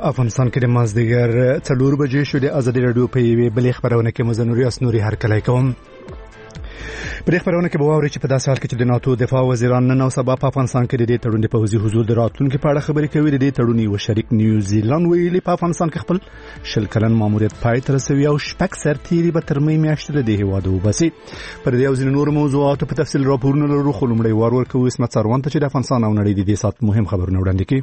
افغانستان کې د مازدیګر 4 بجې شو. د ازادي رادیو په یوې بلې خبرونه کې مزنوري اسنوري هرکلی کوم. په دې خبرونه کې به واوري چې په داسې حال کې چې د ناتو دفاع وزیران نن او سبا په افغانستان کې د دې تړون د پوځي حضور د راتلونکو په اړه خبرې کوي. د دې تړون یو شریک نیوزیلند ویلي په افغانستان کې خپل 10 کلن ماموریت پای ته رسوي او شپږ سرتیري به تر مې میاشتې د هیواد وباسي. پر دې او ځینو نور موضوعاتو په تفصیل راپورونه لرو، خو لومړی وار ورکوو اسمت سروان ته چې د افغانستان او نړۍ د دې سات مهم خبرونه وړاندې کړي.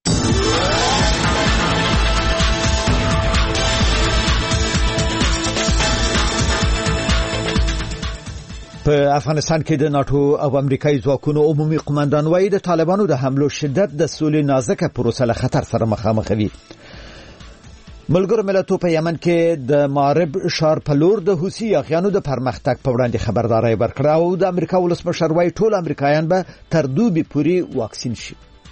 په افغانستان کې د ناتو او امریکایي ځواکونو عمومي قومندان وايي د طالبانو د حملو شدت د سولې نازکه پروسه له خطر سره مخامخ وي. ملګرو ملتونو په یمن کې د مارب ښار په لور د حوثي یاغیانو د پرمختګ په وړاندې خبرداري ورکړه او د امریکا ولسمشر وايي ټول امریکایان به تر دوبي پورې واکسین شي.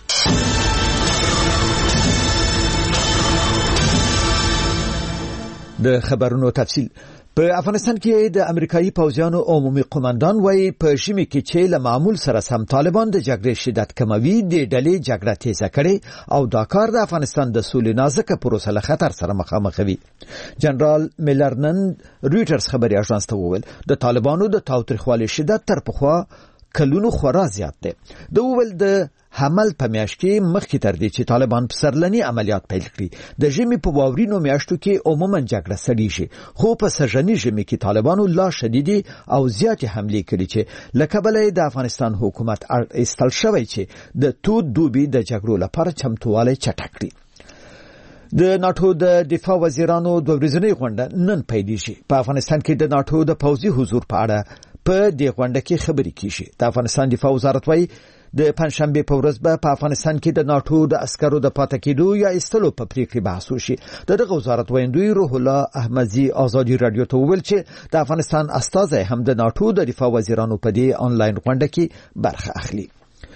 د خبرونو تفصیل. په افغانستان کې د امریکایي پوځیانو عمومي قومندان وايي په شمال کې چې له معمول سره سم طالبان د جګړې شدت کموي، د ډلې جګړه تیزه کړي او دا کار د افغانستان د سولې نازکه پروسه له خطر سره مخامخ وي. جنرال میلرنن رويټرز خبري اژانس ته وویل د طالبانو د تاوتریخوالي شدت تر پخوا کلونو خورا زیات دی. د وویل د حمل په میاشت کې مخکې تر دې چې طالبان پسرلنی عملیات پیل کړي د ژمي په واورینو میاشتو کې عموما جګړه سړیږي، خو په سږني ژمي کې طالبانو لا شدیدي او زیاتې حملې کړي چې لکبلې د افغانستان حکومت استل شوی چې د تود دوبي د جګړو لپاره چمتووالی چټک کړي. د ناتو د دفاع وزیرانو د ورځنۍ غونډه نن پیلېږي. په افغانستان کې د ناتو د پوځي حضور په اړه په دې غونډه کې خبرې کیږي. د افغانستان دفاع وزارت وايي د پنځشنبه په ورځ به په افغانستان کې د ناتو د عسکرو د پاتې کېدو یا ایستلو په پریکړه بحث وشي. دغه وزارت ویندوی روح الله احمدزي ازادي رادیو ته ویل چې د افغانستان استازي هم د ناتو د دفاع وزیرانو په دې آنلاین غونډه کې برخه اخلي.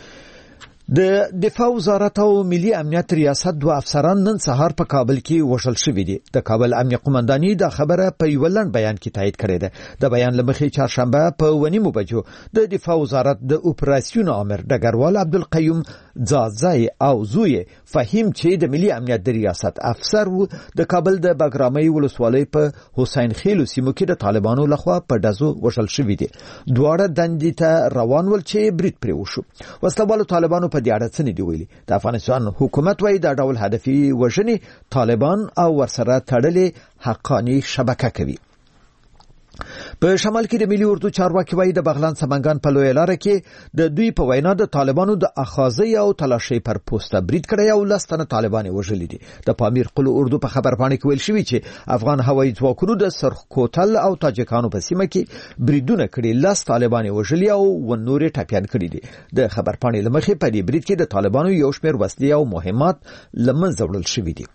د دفاع وزارت او ملي امنیت ریاست دوه افسران نن سهار په کابل کې وژل شوي دي. د کابل امنیه قومنداني دا خبره په یو لنډ بیان کې تایید کړې ده. د بیان لمخې چهارشنبه په 9 بجو د دفاع وزارت د اپراسیون امر ډګروال عبدالقیوم زازای او زوی فهیم چې د ملي امنیت د ریاست افسر و د کابل د بګرامۍ ولسوالۍ په حسین خیل سیمو کې د طالبانو لخوا په دزو وژل شوي دي. دواړه دندې ته روان ول چې برید پرې وشو. وسلوالو طالبانو په دې اړه څه نه دی ویلي. د افغانستان حکومت وايي دا ډول هدفي وژنې طالبان او ورسره تړلې حقانی شبکه کوي. په شمال کې د ملي اردو چارواکي وايي د بغلان سمنګان په لوی لار کې د دوی په وینا د طالبانو د اخاذي او تلاشي پر پوسټه برید کړی او لستنه طالبان وژلي دي. د پامیر قلو اردو په خبرپاڼه کې ویل شوی چې افغان هوایي ځواکونو د سرخ کوتل او تاجکانو په سیمه کې بریدونه کړي، لس طالبان وژلي او ونوري ټاپیان کړي دي. د خبرپاڼې لمخې په دې برید کې د طالبانو یو شمېر وسلې او مهمات لمنځه وړل شوي دي.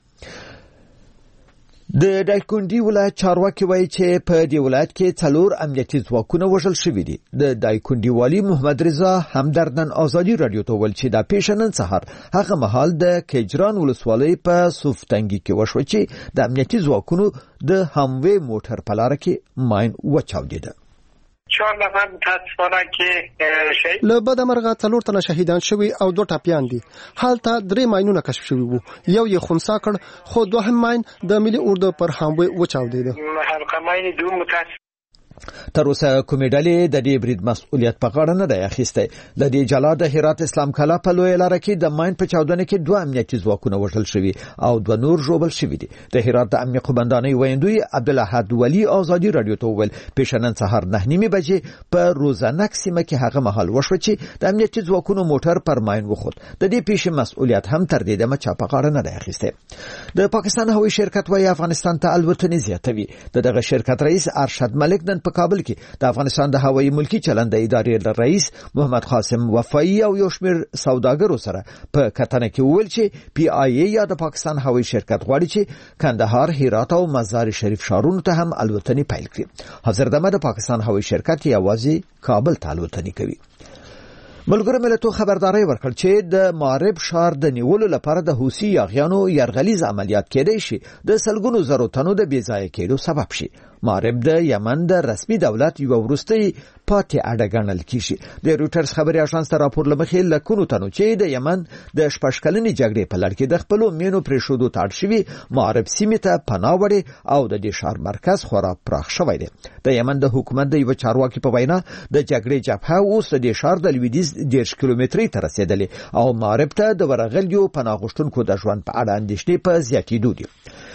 د دایکندي ولایت چارواکي وایي چې په دې ولایت کې 4 امنیتي ځواکونه وژل شوي دي. د دایکندي والی محمد رضا همدردن ازادي رادیو ته ویل چې دا پیښه نن سهار هغه مهال د کجران ولسوالۍ په صوفتنګي کې وشوه چې د امنیتي ځواکونو د هموي موټر په لار کې ماین وچاودیده. 4 نفر متاسفانه که شهید له بده مرغه 4 تنه شهیدان شوي او 2 ټاپیان دي. حالته 3 ماینونه کشف شوي وو، یو یې خنثی کړ خو دوهم ماین د ملي اردو پر هموي وچاودیده. حلقه ماین دوم متاسف تر اوسه کومې ډلې د دې برید مسؤلیت په غاړه نه دی اخیستی. د دې جلا د هرات اسلام کلا په لوی لار کې د ماین په چاودنه کې 2 امنیتي ځواکونه وژل شوي او 2 نور ژوبل شوي دي. د هرات د امنیه قومندانۍ ویندوی عبدالاحد ولی ازادي رادیو ته ویل پیښه نن سهار 9 بجې په روزانک سیمه کې هغه مهال وشو چې د امنیتي ځواکونو موټر پر ماین وخوت. د دې پیښې مسؤلیت هم تر دې دمه چا په غاړه نه دی اخیستی. د پاکستان هوایي شرکت وايي افغانستان ته الوتنې زیاتوي. دغه شرکت رئیس ارشد ملک نن په کابل کې د افغانستان د هوایي ملکی چلند ادارې رئیس محمد قاسم وفایی او یو شمېر سوداګرو سره په کتنه کې ویل چې پی آی ای یا د پاکستان هوایي شرکت غواړي چې کندهار، هرات او مزار شریف ښارونو ته هم الوتنې پیل کړي. حاضر دمه د پاکستان هوایي شرکت یوازې کابل ته الوتنې کوي. ملګرو ملتونو خبرداري ورکړ چې د مارب ښار د نیولو لپاره د حوثي یاغیانو یرغلیز عملیات کېدای شي د سلګونو زرو تنو د بې ځای کېدو سبب شي. معرب د یمن د رسمي دولت یو وروستي پاتې اډه ګڼل کیږي. د روټرز خبري اژانس ته راپور لمخې لکونو تنو چې د یمن د شپږکلنې جګړې په لړ کې د خپل مینو پرېښودو ته اړ شوي معرب سیمې ته پناه وړي او د دې ښار مرکز خورا پراخ شوی دی. د یمن د حکومت د یو چارواکي په وینا د جګړې جبهه اوس د ښار د لویدیځ 10 کیلومتري ته رسیدلې او معرب ته د ورغلیو پناه غوښتونکو د ژوند په اړه اندېښنې په زیاتېدو دي.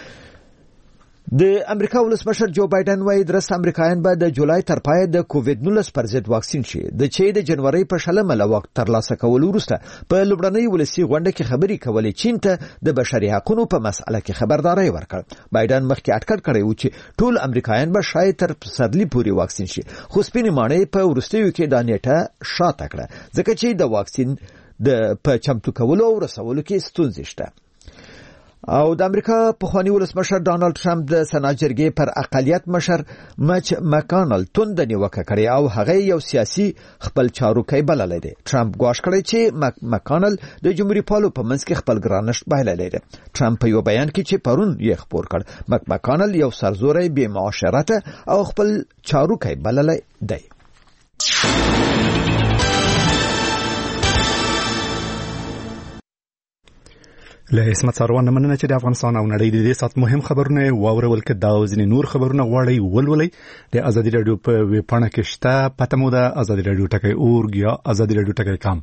د امریکا ولسمشر جو بایدن وايي درست امریکایان به د جولای تر پای د کووډ-19 پر ضد واکسین شي. د چې د جنوري په شلمه لا وخت ترلاسه کول وروسته په لومړنۍ ولسی غونډه کې خبري کولې چین ته د بشري حقوقو په مسأله کې خبرداري ورکړه. بایدن مخکې اټکل کړی و چې ټول امریکایان به شاید تر پسرلي پورې واکسین شي. خو سپینې ماڼۍ په وروستیو کې دا نیټه شاته کړه ځکه چې د واکسین د په چمتو کولو او رسولو کې ستونزې شته. او د امریکا پخوانی ولسمشر ډانلډ ټرمپ د سنا جرګې پر اقلیت مشر مچ مکانل توند نیوکه کړې او هغه یو سیاسي خپل چاروکۍ بللی دی. ټرمپ ګواښ کړی چې مکانل د جمهوریت پالو په منځ کې خپل ګرانښت بایللی دی. ټرمپ په یو بیان کې چې پرون یې خبر کړ مکانل یو سرزوري بې معاشرت او خپل چاروکۍ بللی دی. له اسمت سروان مننه چې د افغانستان او نړۍ د دې سات مهم خبرونه واورول کې دا ځینې نور خبرونه غواړي ولولي د ازادي رادیو په ویب پاڼه کې شته. پته مو ده ازادي رادیو ټکی اورګ یا ازادي رادیو ټکی کام.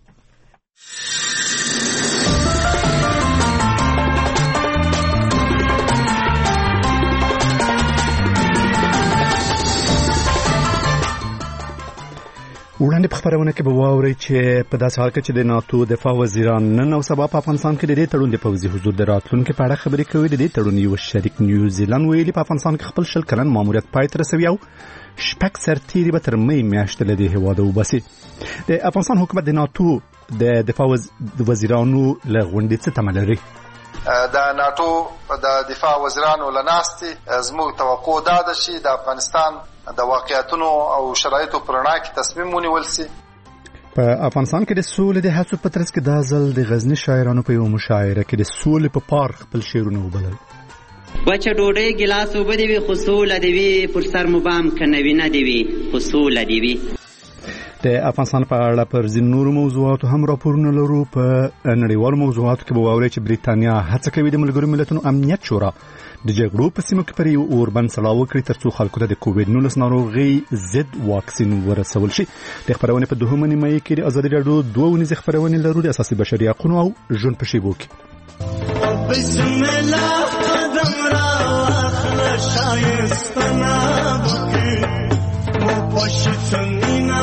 وړاندې په خبرونه کې به واورئ چې په داسې حال کې چې د ناتو دفاع وزیران نن او سبا په افغانستان کې د دې تړون د پوځي حضور د راتلونکو په اړه خبرې کوي. د دې تړون یو شریک نیوزیلند ویلي په افغانستان کې خپل شل کلن ماموریت پای ته رسوي او شپږ سرتیري به تر مې میاشتې له دې هېواده وباسي. د افغانستان حکومت د ناتو د دفاع وزیرانو له غونډې څه تمه لري؟ د ناتو د دفاع وزیرانو لناستي زموږ توقع دا ده چې د افغانستان د واقعیتونو او شرایطو پر وړاندې کې تصمیم ونیول شي. په افغانستان کې د سولې د هڅو په ترڅ کې دا ځل د غزني شاعرانو په یو مشاعره کې د سولې په پار خپل شعرونه وبلل. وچه ډوډۍ ګلاس اوبه دې وي خو سوله دې وي، پر سر مو بام که نوینه دې وي خو سوله دې وي. د افغانستان په اړه پر ځینو نورو موضوعاتو هم راپورونه لرو. په نړیوالو موضوعاتو کې به واورئ چې بریتانیا هڅه کوي د ملګرو ملتونو امنیت شورا د جګړو په سیمو کې پر یو اوربند سلا وکړي ترڅو خلکو ته د کووډ-19 ناروغي ضد واکسین ورسول شي. د خبرونه په دوهمه نیمه کې د ازادي رادیو دوه ونیزه خبرونه لرو د اساسي بشري حقوقو او ژوند په شیبو کې. بسم الله قدم را اخلا شایستنا بکی مو پښتنینا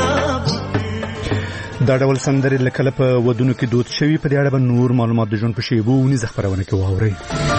دا ډول سندرې لکه په ودونو کې دود شوي. په دې اړه به نور معلومات د ژوند په شیبو ونیزه خبرونه کې واورئ.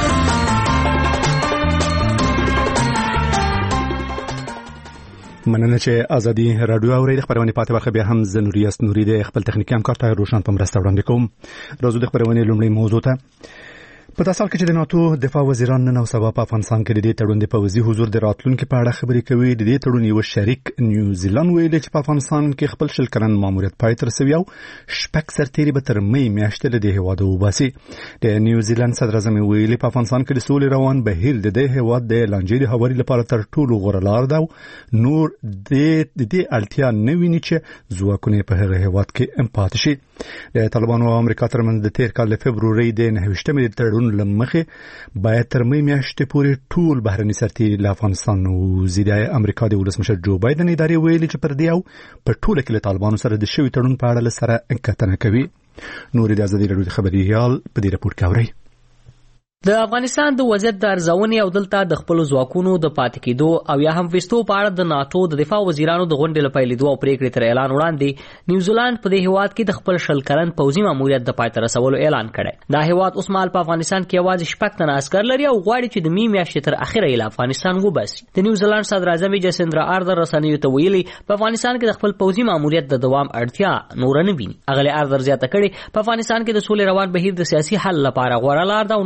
مننه چې ازادي رادیو اوري. د خبرونه پاتې برخه بیا هم زنوریاس نوري د خپل تخنیکی همکار ته روشن په مرسته وړاندې کوم. راځو د خبرونه لومړی موضوع ته. په داسې حال کې چې د ناتو دفاع وزیران نن او سبا په افغانستان کې د دې تړون د پوځي حضور د راتلونکو په اړه خبرې کوي. د دې تړون یو شریک نیوزیلند ویلي چې په افغانستان کې خپل شل کلن ماموریت پای ته رسوي او شپږ سرتیري به تر مې میاشتې له دې هېواده وباسي. د نیوزیلند صدر اعظم ویلي په افغانستان کې د سولې روان بهیر د دې هېواد د لانجې د هواري لپاره تر ټولو غوره لار ده او نور د دې اړتیا نه ویني چې ځواکونه په هغه هېواد کې پاتې شي. د طالبانو او امریکا ترمنځ د تیر کال د فبروري د 29مې تړون لمخې باید تر مې میاشتې پورې ټول بهرني سرتیري له افغانستان وځي. د امریکا د ولسمشر جو بایدن ادارې ویلي چې پر دې او په ټوله کې له طالبانو سره د شوي تړون په اړه سره کتنه کوي. نور د ازادي رادیو خبريال په دې راپور کې اوري. د افغانستان د وضعیت د ارزونې او دلته د خپل ځواکونو د پاتې کېدو او یا هم وستو په اړه د ناتو د دفاع وزیرانو د غونډې لپاره لیدو او پریکړې تر اعلان وړاندې نیوزیلند په دې هیواد کې د خپل شل کلن پوځي ماموریت د پای ته رسولو اعلان کړی. دا هیواد اوس مهال په افغانستان کې یوازې شپږ تنه عسکر لري او غواړي چې د مې میاشتې تر اخره یې افغانستان وباسي. د نیوزیلند صدر اعظم جسندرا آردر رسنیو ته ویلي په افغانستان کې د خپل پوځي ماموریت د دوام اړتیا نور نه ویني. اغلی آردر زیاته کړي په افغانستان کې د سولې روان بهیر د سیاسي حل لپاره غوړه لار ده او نور په یاد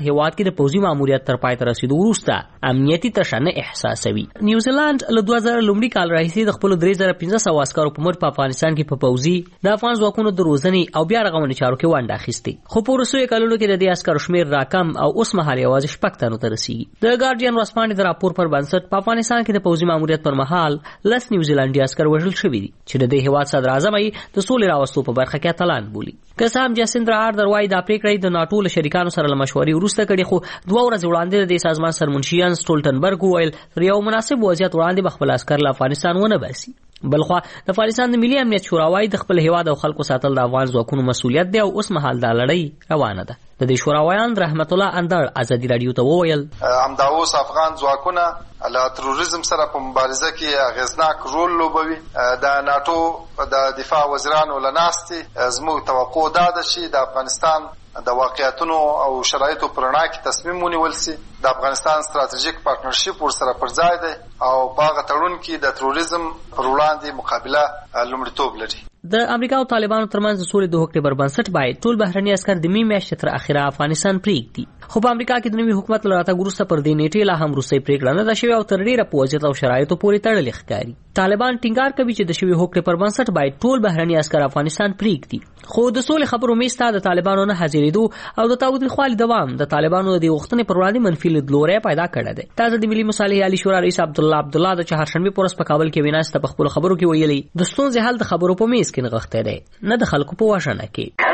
هیواد کې د پوځي ماموریت تر پای ته رسیدو وروسته امنیتي تشنه احساسوي. نیوزیلند له 2000 لومړي کال راهیسې د خپل 3500 عسکرو په مټ په افغانستان کې په پوځي د افغان ځواکونو د روزنې او بیا رغونې چارو کې ونډه اخیستې، خو په وروستیو کلونو کې د دې عسکرو شمېر راکم او اوس مهال یوازې 6 تنو ته رسیږي. د ګارډین ورځپاڼې د راپور پر بنسټ په افغانستان کې د پوځي ماموریت پر مهال 10 نیوزیلندي عسکر وژل شوي دي چې د دې هیواد صدر اعظم یې د سولې راوستو په برخه کې اتلان بولي. که څه هم جاسندرا آردر وايي دا پریکړه د ناټو له شریکانو سره له مشورې وروسته کړې، خو 2 ورځې وړاندې د سازمان سرمنشي یانس سټولټنبرګ وویل تر یو مناسب وضعیت وړاندې به خپل عسکر له افغانستان ونه باسي. بلخوا د افغانستان د ملي امنیت شورا وايي د خپل هیواد او خلکو ساتل د افغان ځواکونو مسؤلیت دی او اوس مهال دا لړۍ روانه ده. د دې شورا وایان رحمت الله اندر ازادي رادیو ته وویل همدا اوس افغان ځواکونه له تروریزم سره په مبارزه کې اغیزناک رول لوبوي. د ناټو د دفاع وزیرانو لناستي زموږ توقع دا ده چې د افغانستان د واقعیتونو او شرایطو پر رڼا کې تصمیم ونیول سي. د افغانستان ستراتیژیک پارتنرشپ ورسره پر ځای دی او په هغه تړون کې د تروریزم پر وړاندې مقابله لومړیتوب لري. د امریکا او طالبانو ترمنځ د سولې د هوکړې پر بنسټ باید ټول بهرني عسکر د می میاشتې تر اخره افغانستان پرېږدي، خو په امریکا کې د نوي حکومت له راتګ وروسته پر دې نیټې لا هم وروستۍ پرېکړه نه ده شوې او تر ډېره په وضعیت او شرایطو پورې تړلې ښکاري. طالبان ټینګار کوي چې د شوې هوکړې پر بنسټ باید ټول بهرني عسکر افغانستان پرېږدي، خو د سولې خبرو میز ته د طالبانو نه حاضرېدو او د تاوتریخوالي دوام د طالبانو د دې غوښتنې پر وړاندې منفي لیدلوری پیدا کړی دی. تازه د ملي مصالحې عالي شورا رئیس عبدالله د چهارشنبې په ورځ په کابل کې وینا سته په خپلو خبرو کې ویلي د ستونزې حل د خبرو په میز کې نغښتی دی نه د خلکو په وژنه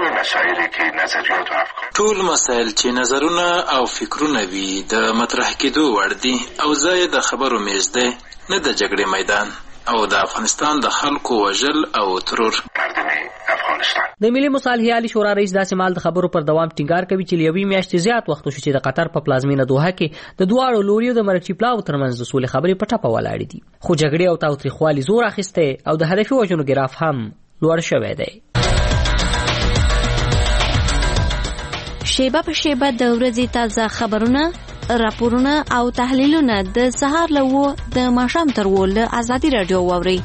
کې. ټول مسایل چې نظرونه او فکرونه وي د مطرح کېدو وړ دي او ځای د خبرو میز دی نه د جګړې میدان او د افغانستان د خلکو وژل او ترور. د ملي مصالحې عالي شورا رئیس داسې مال د خبرو پر دوام ټینګار کوي چې یوې میاشتې زیات وخت وشو چې د قطر په پلازمینه دوحه کې د دواړو لوریو د مرکچي پلاو ترمنځ د سولې خبرې په ټپه ولاړې دي، خو جګړې او تاوتریخوالي زور اخیستی او د هدفي وژنو ګراف هم لوړ شوی دی. شیبه په شیبه د ورځې تازه خبرونه، راپورونه او تحلیلونه د سهار له 9 د ماښام تر 10 له ازادي رادیو واورئ.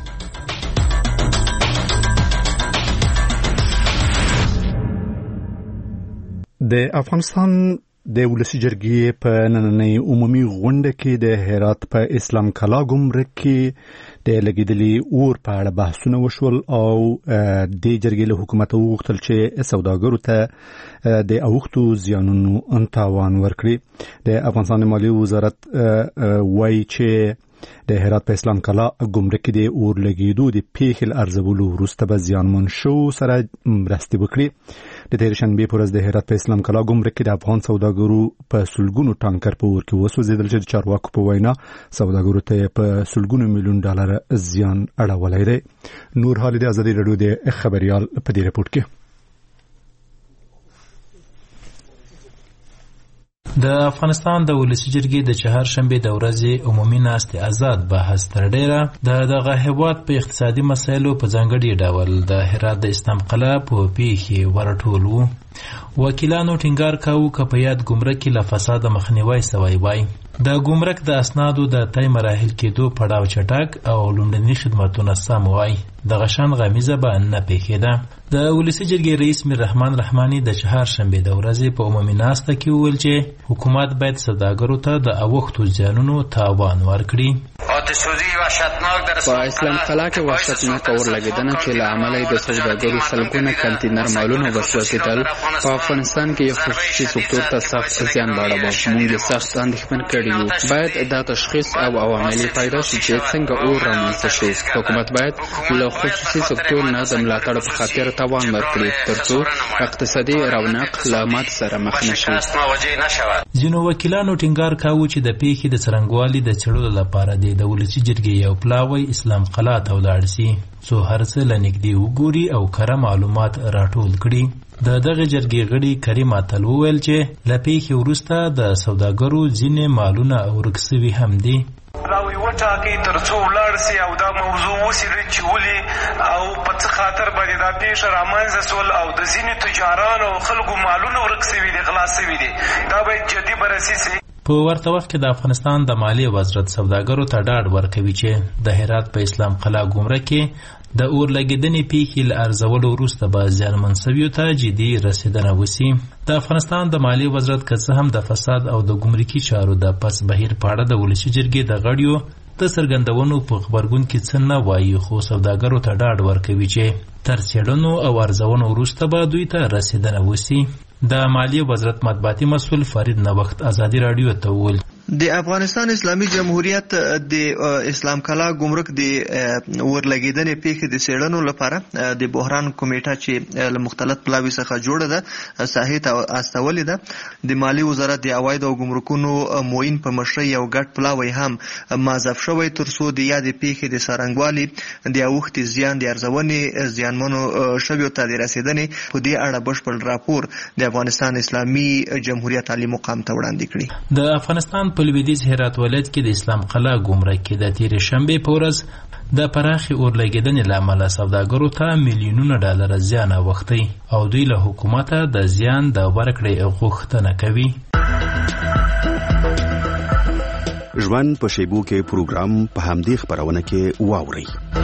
د افغانستان د ولسی جرګې په نننۍ عمومي غونډه کې د هرات په اسلام کلا ګمرک کې د لګیدلي اور په اړه بحثونه وشول او د جرګې له حکومت وغوښتل چې سوداګرو ته د اوښتو زیانونو تاوان ورکړي. د افغانستان مالیې وزارت وایي چې د هرات په اسلام کلا ګمرک کې د اور لګیدو د پیښې ارزولو وروسته به زیانمن شو سره مرستې وکړي. د تېرې شنبې په ورځ د هرات په اسلام کلا ګمرک کې د افغان سوداګرو په سلګونو ټانکر په اور کې وسوځېدل چې د چارواکو په وینا سوداګرو ته په سلګونو میلیون ډالر زیان اړولی دی. نور حال د ازادي راډیو د خبريال په دې رپورټ کې د افغانستان د ولسی جرګې د چهارشنبې د ورځې عمومي ناستې آزاد بحث تر ډیره دغه هیواد په اقتصادي مسایلو په ځانګړي ډول د هرات د اسلام قلعه په پیښې ورټول وو. وکیلانو ټینګار کاوه که په یاد ګمرک کې له فساده مخنیوی سوی وای. د ګمرک د اسنادو د تای مراحل کېدو پړاو چټک او لومړني خدماتونه سم وای. دغه شان غمیزه به نه پیښېده. د ولسی جرګې رئیس میر رحمان رحماني د چهارشنبې د ورځې په عمومي ناسته کې وویل چې حکومت باید سوداګرو ته د اوښتو زیانونو تاوان ورکړي. په اسلام قلعه کې وحشتناک اور لګېدنه چې له امله د سوداګرو سلګونه کنټینر مالونه وسوځېدل په افغانستان کې یو خصوصي سکتور ته سخت زیان واړاوه. موږ سخت اندېښمن کړي یو. باید دا تشخیص او عوامل پیدا شي چې څنګه اور رامنځته شو. حکومت باید له خصوصي سکتور نه د ملاتړ په خاطر توان ورکړي ترڅو اقتصادي رونق له مات سره مخ نشي. ځینو وکیلانو ټینګار کاوه چې د پیښې د څرنګوالي د څېړلو لپاره د ولسی جرګې یو پلاوی اسلام قلعه ته ولاړ سي څو هر څه له نږدې وګوري او کره معلومات راټول کړي. د دغه جرګې غړي کریم اتل وویل چې له پیښې وروسته د سوداګرو ځینې مالونه ورک سوي هم دي. راوی وټاکي ترڅو ولاړ سي او دا موضوع وسیږي چې ولې او په څه خاطر باندې دا پیښه رامنځته سول او د ځینې تجارانو او خلکو مالونه ورک سوي دي، غلا سوي دي. دا باید جدي بررسي سي. په ورته وخت کې د افغانستان د مالیې وزارت سوداګرو ته ډاډ ورکوي چې د هرات په اسلام قلعه ګمرک کې د اورلګیدنې پیښې له ارزولو وروسته به زیانمن شویو ته جدي رسیدنه وشي. د افغانستان د مالیې وزارت که څه هم د فساد او د ګمرکي چارو د پس بهیر په اړه د ولسي جرګې د غړیو د څرګندونو په خبرګون کې څه نه وایي، خو سوداګرو ته ډاډ ورکوي چې تر څېړنو او ارزونو وروسته به دوی ته رسیدنه وشي. د مالیې وزارت مطبوعاتي مسؤل فرید نوښت ازادي راډیو ته وویل د افغانستان اسلامي جمهوریت د اسلام قلعه ګمرک د ورلګیدنې پیښې د څېړنو لپاره د بحران کمیټه چې له مختلف پلاوي څخه جوړه ده ساحې ته استولې ده. د مالیې وزارت د عواید او ګمرکونو معین په مشرۍ یو ګډ پلاوی هم معذف شوی تر څو د یادې پیښې د څرنګوالي د اوښتې زیان د ارزونې زیانمنو شویو ته د رسېدنې په دې اړه بشپړ راپور د افغانستان اسلامي جمهوریت عالي مقام ته وړاندې کړي. د افغانستان په لویدیځ هرات ولایت کې د اسلام قلعه ګمرک کې د تېرې شنبې په ورځ د پراخې اورلګیدنې له امله سوداګرو ته میلیونونه ډالره زیان اوښتی او دوی له حکومته د زیان د ورکړې غوښتنه کوي. ژوند په شیبو کې پروګرام په همدې خپرونه کې واورئ.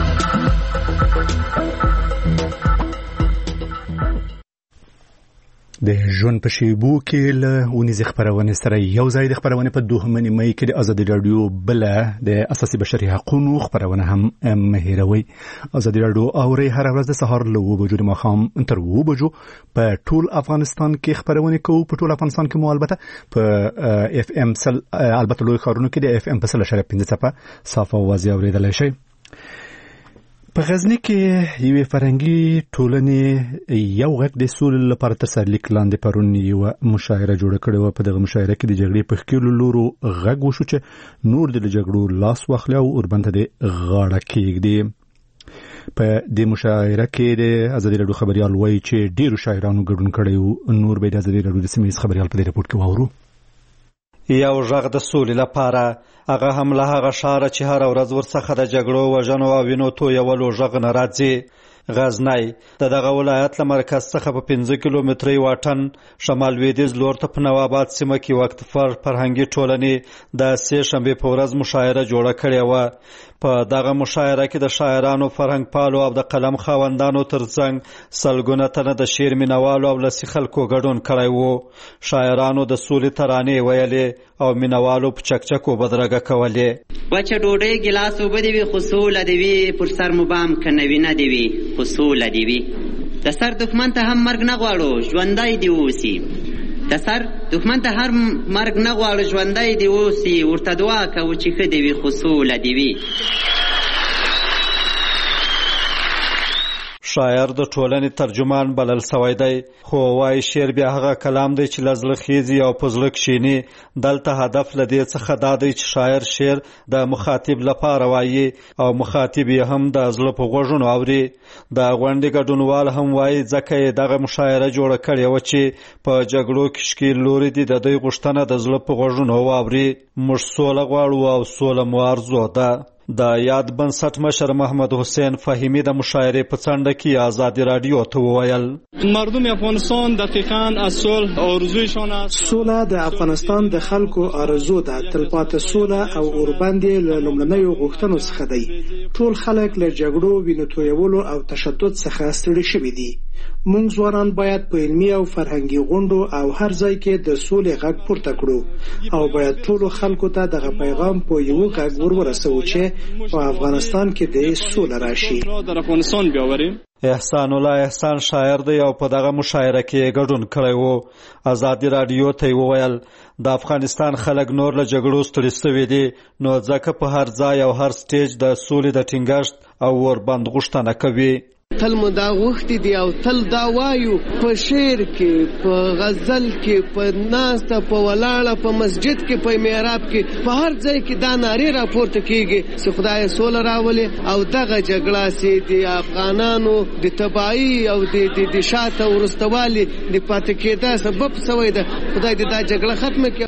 د ژوند په شیبو کې له ونیزې خپرونې سره یو ځای د خپرونې په 2 مې کې د ازادي راډیو بله د اساسي بشري حقوقو خپرونه هم مه هېروئ. ازادي راډیو اورئ هره ورځ د سهار له 9 بجو د ماښام تر 2 بجو په ټول افغانستان کې خپرونې کوو. په ټول افغانستان کې مو البته په اف ام البته لوی ښارونو کې د اف ام په 1.5 څپه صافه اوازې اورېدلی شئ. په غزني کې یوې فرهنګي ټولنې یو غږ د سولې لپاره تر سرلیک لاندې پرون یوه مشاعره جوړه کړې وه. په دغه مشاعره کې د جګړې په ښکېلو لورو غږ وشو چې نور د جګړو لاس واخلي او اوربند ته د غاړه کېږدي. په دې مشاعره کې د ازادي راډیو خبریال وایي چې ډېرو شاعرانو ګډون کړی و. نور به د ازادي راډیو د سیمه ییز خبریال په دې رپورټ کې واورو. یو غږ د سولې لپاره هغه هم له هغه ښاره چې هره ورځ ورڅخه د جګړو وژنو او وینو تویولو غږ نه راځي. غزنی د دغه ولایت له مرکز څخه په 15 کیلومترۍ واټن شمال لویدیځ لور ته په نواباد سیمه کې وقتفر فرهنګي ټولنې د سې شنبې په ورځ مشاعره جوړه کړې وه. په دغه مشاعره کې د شاعرانو، فرهنګ پالو او د قلم خاوندانو ترڅنګ سلګونه تنه د شعر مینوالو او لسي خلکو ګډون کړی و. شاعرانو د سولې ترانې ویلې او مینوالو په چکچکو بدرګه کولې. وچه ډوډۍ ګیلاس اوبه دې وي خو سوله دې وي، پر سر مو بام که نوینه دې وي خو سوله دې وي. د سر دښمن ته هم مرګ نه غواړو ژوندی دې اوسي. د سر دښمن ته هر مرګ نه غواړو ژوندی دې اوسي. ورته دعا کوو چې ښه دې وي خو سوله دې وي. شاعر د ټولنې ترجمان بلل سوی دی، خو وایي شعر بیا هغه کلام دی چې له زړه خیزي او په زړه کښیني. دلته هدف له دې څخه دا دی چې شاعر شعر د مخاطب لپاره وایي او مخاطب یې هم د زړه په غوږونو اوري. د غونډې ګډونوال هم وایي ځکه یې دغه مشاعره جوړه کړې وه چې په جګړو کې ښکېل لوري دي د دوی غوښتنه د زړه په غوږونو واوري. موږ سوله غواړو او سوله مو ارزو ده. د یاد بنسټ مشر محمد حسین فهیمی د مشاعره په څنډه کې آزادي رادیو ته وویل مردم افغانستان دقیقاً از صلح آرزویشان است. سوله د افغانستان د خلکو آرزو ده. تلپاتې سوله او اوربند له لومړنیو غوښتنو څخه دی. ټول خلک له جګړو، وینو تویولو او تشدد څخه ستړي شوي دي. موږ ځوانان باید په علمي او فرهنګي غونډو او هر ځای کې د سولې غږ پورته کړو او باید ټولو خلکو ته دغه پیغام په یو غږ ورسوو چې په افغانستان کې د سوله راشي. در افغانستان بیاوریم. احسان الله احسان شاعر دی او په دغه مشاعره کې ګډون کړی و. ازادي رادیو ته وویل د افغانستان خلک نور له جګړو ستړي شوي دي، نو ځکه په هر ځای او هر سټیج د سولې د ټینګښت او وربند غوښتنه کوي. تل مو دا غوښتي دي او تل دا وایو په شعر کې، په غزل کې، په ناسته، په ولاړه، په مسجد کې، په محراب کې، په هر ځای کې دا نارې راپورته کېږي چې خدای سوله راولي او دغه جګړه چې د افغانانو د تباهي او د شاته وروسته والي د پاتې کېدا سبب شوی ده. خدای دې دا جګړه ختمه کړي.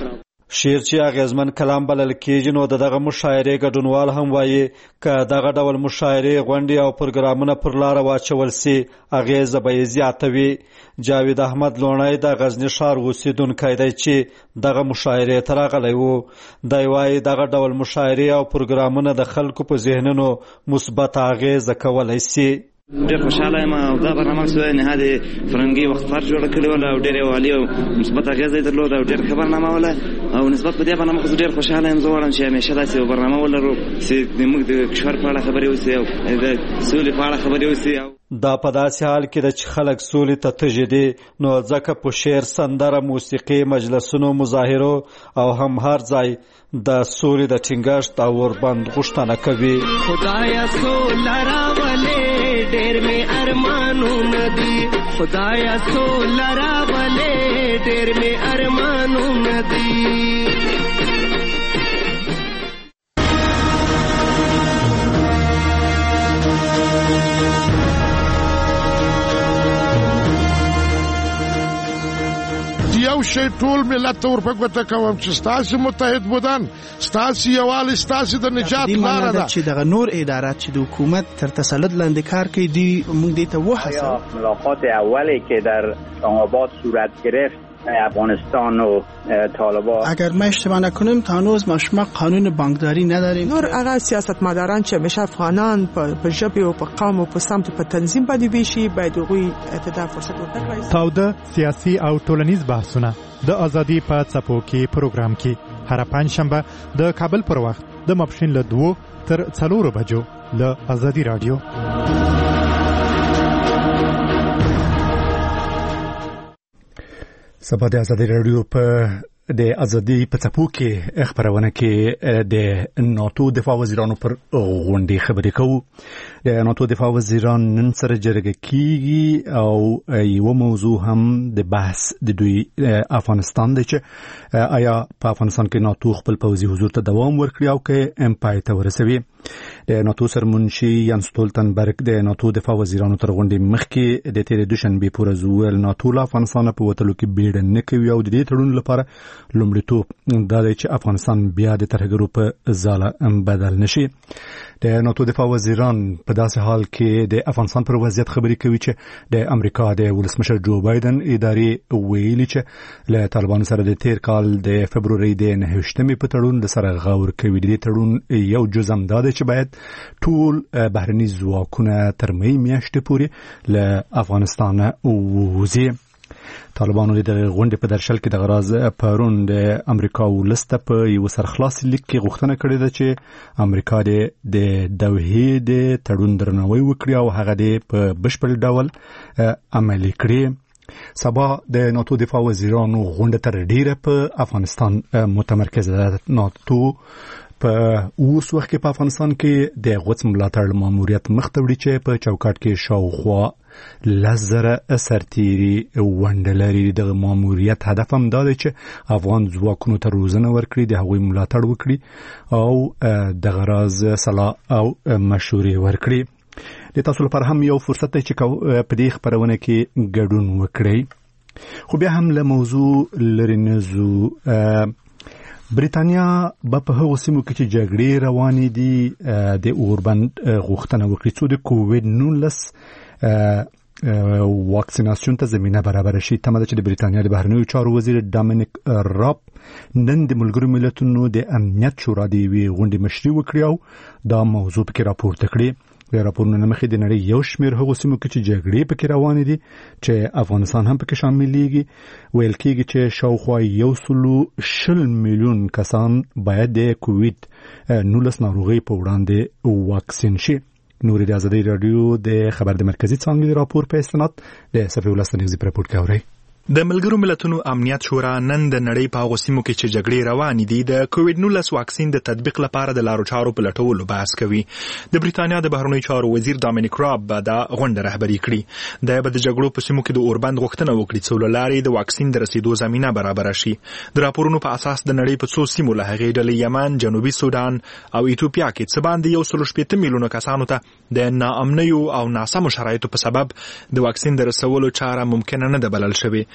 شعر چې اغیزمن کلام بلل کېږي نو دغه مشاعرې ګډونوال هم وایي که دغه ډول مشاعرې غونډې او پروګرامونه پر لاره واچول سي اغیزه به یې زیاته وي. جاوید احمد لونی د غزني ښار اوسیدونکی دی چې دغه مشاعرې ته راغلی و. دی وایي دغه ډول مشاعرې او پروګرامونه د خلکو په ذهنونو مثبت اغیزه کولی سي. ډېر خوشحاله یم او دا برنامه چې نهاد فرنګي وقفه جوړه کړې وله او ډېر عالي او مثبت اغېزه یې درلوده او ډېر ښه برنامه وله او نسبت په دې برنامه خو ډېر خوشحاله یم. زه غواړم چې همیشه داسې یو برنامه ولرو چې زموږ د کشور په اړه خبرې وسي او د سولې په اړه خبرې وسي. دا په داسې حال کې ده چې خلک سولې ته تږي دي نو ځکه په شعر، سندره، موسیقي، مجلسونو، مظاهرو او هم هر ځای د سولې د ټینګښت او وربند غوښتنه کوي. خدایا سوله راولې ډېر مې ارمانونه دي، خدایا سوله راولې ډېر مې ارمانونه دي. یو شی ټول ملت ته ورپګوته کوم چې ستاسې متحد بودن، ستاسې یووالی، ستاسې د نجات لاره ده. چې دغه نور ادارات چې د حکومت تر تسلط لاندې کار کوي دی موږ دې ته وهڅوو. ملاقات اولی که در اسلام‌آباد صورت گرفت افغانستان و طالبان، اگر ما اشتباه نکنیم تا هنوز ما شما قانون بانکداری نداریم. نور هغه سیاستمداران چې همیشه افغانان په ژبه او په قوم او په سمت په تنظیم باندې ویشي باید هغوی ته دا فرصت ورکړي. تاوده سیاسي او ټولنیز بحثونه د ازادي په څپو کې پروګرام کې هر پنځشنبه د کابل پر وخت د ماپښین له 2 تر 4 بجو له ازادي رادیو. سبا د ازادي رادیو په د ازادي په څپو کې خبرونه کې د ناتو دفاع وزیرانو پر غونډې خبرې کوو. د ناتو دفاع وزیران نن سره جرګه کیږي او یو موضوع هم د بحث د دوی افغانستان دی چې آیا په افغانستان کې ناتو خپل پوځي حضور ته دوام ورکړي او کې امپای ته ورسوي. د ناتو سرمنشي یان ستولتنبرګ د ناتو دفاع وزیرانو تر غونډې مخکې د تیرې دوشنبې پورې زوول ناتو له افغانستان په وتلو کې بیړه نه کوي او د دې تړون لپاره لومړیتوب دا دی چې افغانستان بیا د ترهګرو په ځاله بدل نشي. د ناتو دفاع وزیران په داسې حال کې د افغانستان پر وضعیت خبرې کوي چې د امریکا د ولسمشر جو بایدن ادارې ویلي چې له طالبانو سره د تیر کال د فبروري د 9مې په تړون د سره غور کوي. د تړون یو جزء هم دا دی چې باید ټول بهرني ځواکونه تر مې میاشتې پورې له افغانستان ووځي. طالبانو د غونډې په درشل کې د غراز پرون د امریکا ولسته په یو سرخلاص لیک کې غوښتنه کړې ده چې امریکا د دوحې د تړون درناوی وکړي او هغه د په بشپړ ډول عملي کړي. سبا د ناتو دفاع وزیرانو غونډه تر ډیره په افغانستان متمرکزه ده. ناتو په اوس وخت کې په افغانستان کې د غوڅ ملاتړ ماموریت مخته وړي چې په چوکاټ کې شاوخوا لزره سرتيري وندلري. د ماموریت هدف هم دا دی چې افغان ځواکونو ته روزنه ورکړي، د هغوی ملاتړ وکړي او د غراز صلاح او مشورې ورکړي. د تاسو لپاره هم یو فرصت دی چې په دې خبرونه کې ګډون وکړئ. خو بیا هم له موضوع لري نزو. بریتانیا په هغو سیمو کې چې جګړې روانې دي د اوربند غوښتنه وکړي څو د کووډ 19 واکسیناسیون ته زمینه برابر شي. تمه ده چې د بریتانیا د بهرنیو چارو وزیر ډامینیک راب نن د ملګرو ملتونو د امنیت شورا د یوې غونډې مشري وکړي او دا موضوع پکې راپورته کړي. د راپورونو مخې د نړۍ یو شمېر هغو سیمو کې چې جګړې پکې روانې دي چې افغانستان هم پکې شاملېږي ویل کېږي چې شاوخوا 120 میلیون کسان باید د کووډ 19 ناروغۍ په وړاندې واکسین شي. نوري د ازادي رادیو د خبر د مرکزی څانګې راپور په استناد د صفي ولستنیزي راپور کوي. د ملګرو ملتونو امنیت شورا نن د نړۍ په هغو سیمو کې چې جګړې روانې دي د کووډ 19 واکسین د تطبیق لپاره د لارو چارو په لټولو بحث کوي. د بریتانیا د بهرنیو چارو وزیر ډامینیک راب به دا غونډه رهبري کړي. د جګړو په سیمو کې د اوربند غوښتنه وکړي چې ولاري د واکسین د رسیدو زمينه برابر شي. د راپورونو په اساس د نړۍ په څو سیمو له هغې ډلې یمن، جنوبي سودان او ایتوپیا کې څه باندې 180 میلیونه کسانو ته د ناامنیو او ناسمو شرایطو په سبب د واکسین د رسولو چاره ممکن نه ده بلل شوې.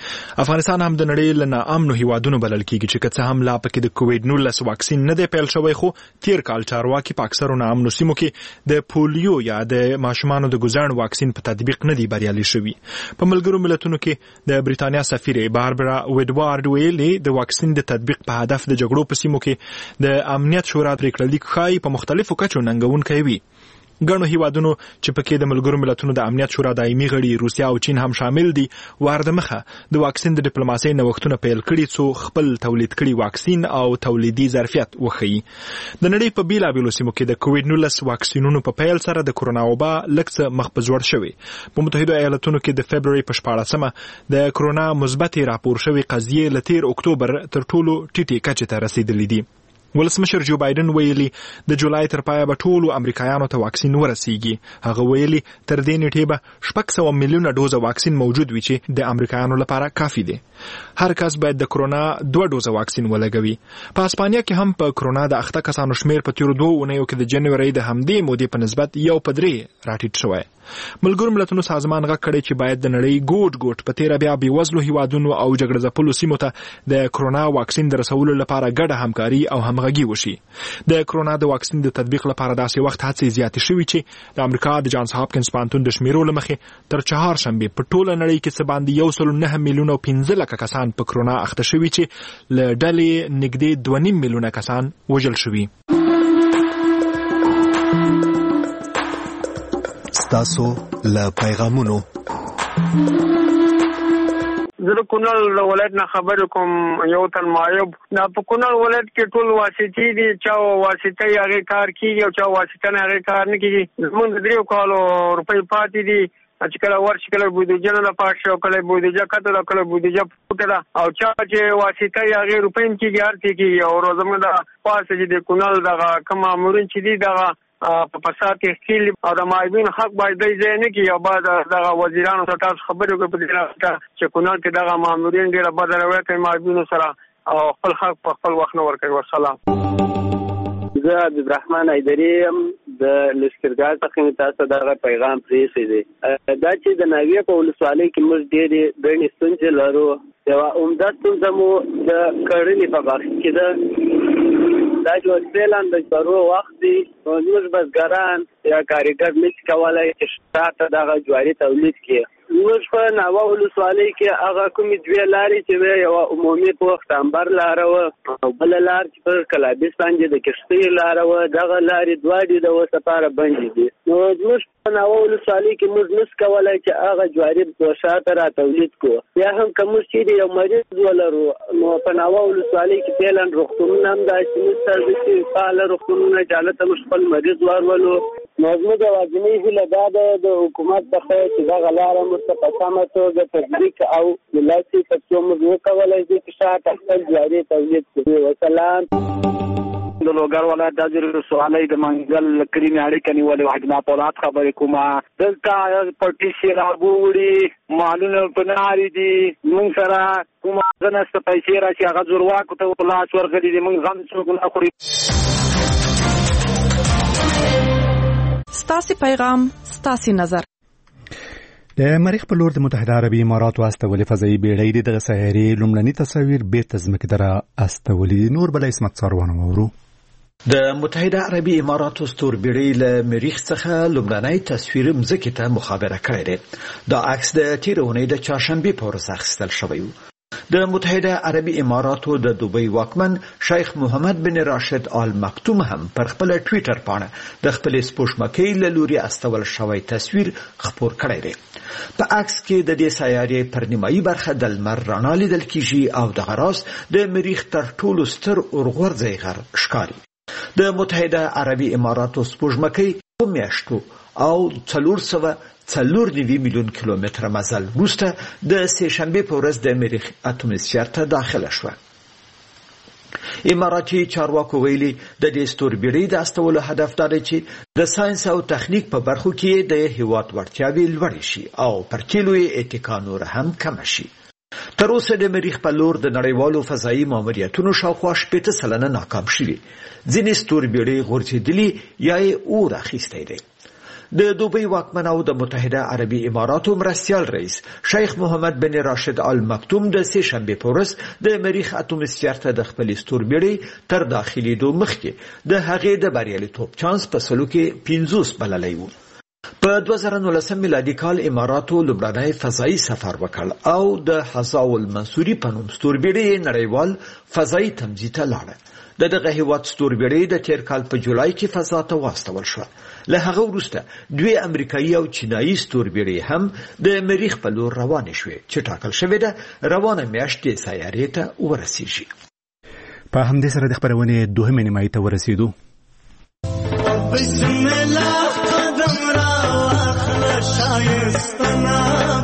افغانستان هم د نړۍ له ناامنو هیوادونو بلل کیږي چې که څه هم لا پکې د کووډ-19 واکسین نه دی پیل شوی، خو تیر کال چارواکي په اکثرو ناامنو سیمو کې د پولیو یا د ماشومانو د ګوزاڼ واکسین په تطبیق نه دی بریالي شوي. په ملګرو ملتونو کې د بریتانیا سفیر باربرا وډوارډ ویلي د واکسین د تطبیق په هدف د جګړو په سیمو کې د امنیت شورا پریکړه لیک ښایي په مختلفو کچو ننګونکی وي. ګڼو هیوادونو چې پکې د ملګرو ملتونو د امنیت شورا دایمي غړي روسیا او چین هم شامل دي وارد مخه د واکسین د ډیپلوماسۍ نوښتونه پیل کړي څو خپل تولید کړي واکسین او تولیدي ظرفیت وښيي. د نړۍ په بیلابیلو سیمو کې د کووډ-19 واکسینونو په پیل سره د کرونا وبا لږ څه مخ په ځوړ شوی. په متحده ایالاتونو کې د فبروري په 14مه د کرونا مثبت راپور شوی قضیې له تیر اکتوبر تر ټولو ټیټې کچې ته رسیدلې دي. ولسمشر جو بایدن ویلي د جولای تر پایه به ټولو امریکایانو ته واکسین ورسیږي. هغه ویلي تر دې نیټې به 600 میلیونه ډوزه واکسین موجود وي چې د امریکایانو لپاره کافي دی. هر کس باید د کرونا 2 ډوزه واکسین ولګوي. په اسپانیا کې هم په کرونا د اخته کسانو شمیر په تیرو 2 اونیو کې د جنوري د همدې مودې په نسبت 1.3 راټیټ شوی. ملګرو ملتونو سازمان غږ کړی چې باید د نړۍ ګوټ ګوټ په تیر بیا بېوزلو هیوادونو او جګړه ځپلو سیمو ته د کرونا واکسین د رسولو لپاره ګډه همکاري او همغږي وشي. د کرونا د واکسین د تطبیق لپاره داسې وخت هڅې زیاتې شوي چې د امریکا د جانز هاپکینز پوهنتون د شمیرو له مخې تر چهارشنبې په ټوله نړۍ کې څه باندې 1.9 میلیونه او 15 لکه کسان په کرونا اخته شوي چې له ډلې نږدې 2.5 میلیونه کسان وژل شوي. تاسو له پیغامونو زه کونړ ولایت نه خبر کوم. یو تن معیوب دا په کونړ ولایت کې ټول واسطې دي، چا واسطه یې هغه کار کیږي او چا واسطه نه هغه کار نه کیږي. زمونږ 3 کالو روپۍ پاتې دي چې کله ورشي کله بودیجه نه پاش شو کله بودیجه کته کله بودیجه پټه او چا چې واسطه یې هغه روپۍ کیږي ارتي کیږي او روزمره دا پاسه چې د کونړ دغه کوم امرون چې دي دغه په فساد کې خېل او د مایبین حق باید دی ځای نه کی او بعد دغه وزیرانو ته تاسو خبرې وکړئ په دې راځه چې کونړ کې دغه مامورین ډېر بدل روي کوي مایبین سره او خپل حق په خپل وخت نه ورکوي. والسلام. زه عبدالرحمن ایدری د لشکرګاه څخه تاسو دغه پیغام پریښی دی. دا چې د ناویه په ولسوالۍ کې موږ ډېرې ګڼې ستونزې لرو. یوه عمده ستونزه مو د کرنې په برخه کې ده. دا چې فعلا د جوارو وخت دی نو موږ بزګران یا کارګر نشي کولی چې شاته دغه جواري تولید کړي. موږ په ناوه ولسوالۍ کې هغه کومې 2 لارې چې وې یوه عمومي په وخت انبر لاره وه او بله لار چې په کلابیس باندې د کښتۍ لاره وه. دغه لارې 2 دي د اوس لپاره بندې دي. نو موږ په ناوه ولسوالۍ کې موږ نشو کولی چې هغه جواري په شاته را تولید کړو. بیا هم که موږ چیرې یو مریض ولرو نو په ناوه ولسوالۍ کې فعلا روغتونونه هم داسې نشته چې فعاله روغتونونه چې هلته موږ خپل مریض ورولو. نو زموږ یوازینۍ هیله دا ده د حکومت څخه چې دغه لاره موږ ته په سمه توګه تطبیق او ملت شي تر څو موږ وکولی شو چې شاته خپل جواري تولید کړو. وسلام. د لوګر ولایت د ځیر ولسوالۍ د منګل کریمې اړیکه نیولې وه. حکمت اولاد خبرې کومه. دلته پټي سیلابو وړي مالونه په نارې دي. موږ سره کومه نسته پیسې راشي هغه زورواکو ته په لاس ورغلي دي. موږ غم څوک نه خوري. ستاسې پیغام ستاسې نظر. د مریخ په لور د متحده عربي اماراتو استولې فضایي بیړۍ دغه سیارې لومړني تصاویر بیرته ځمکې ته را استولې. نور بل اسمت څاروانه وورو. د متحده عربي اماراتو ستوربیړۍ له مریخ څخه لومړنی تصویر مځکې ته مخابره کړی دی. دا عکس د تېرې اونۍ د چهارشنبې په ورځ اخیستل شوی و. د متحده عربي اماراتو د دوبۍ واکمن شیخ محمد بن راشد آل مکتوم هم پر خپل ټویټر باندې د خپل سپوږمکۍ له لوري استول شوی تصویر خپور کړی دی. په عکس کې د دې سیارې پر نیمایي برخه د لمر رڼا لیدل کیږي او دغه راز د مریخ تر ټولو ستر اورغورځی غر ښکاري. د متحده عربي اماراتو سپوږمکۍ په میاشتو او 494 میلیون کیلومتره مزل وروسته د سهشنبې په ورځ د مریخ اتموسفیر ته داخله شوه. اماراتي چارواکو ویلي د دې ستوربیړۍ د استولو هدف دا دی چې د ساینس او تخنیک په برخو کې د هیواد وړتیاوې لوړې شي او پر تیلو یې اتکا نور هم کم شي. تر اوسه د مریخ په لور د نړیوالو فضایي ماموریتونو شاوخوا 80% ناکام شوي. ځینې ستوربیړۍ غورځېدلي یا یې اور اخیستی دی. د دوبۍ واکمن او د متحده عربي اماراتو مرستیال رئیس شیخ محمد بن راشد آل مکتوم د سې شنبې په ورځ د مریخ اتوم سفیر ته د خپل ستوربیړۍ تر داخلېدو مخکې د هغې د بریالیتوب چانس په سلو کې 50 بللی و. په 2019 میلادي کال اماراتو لومړنی فضایي سفر وکړ او د حظاو المنصوري په نوم ستوربیړۍ نړیوال فضایي تمځي ته لاړه. دغه هیواد ستوربیړۍ د تیر کال په جولای کې فضا ته واستول شو. له هغه وروسته دوی امریکایي او چینایي ستوربیړۍ هم د مریخ په لور روانې شوې چې ټاکل شوې ده روانه میاشت سیارې ته ورسیږي. په همدې سره د خبرونې دوهمې نیمایي ته ورسېدو. بسم الله قدم را واخله شایستنه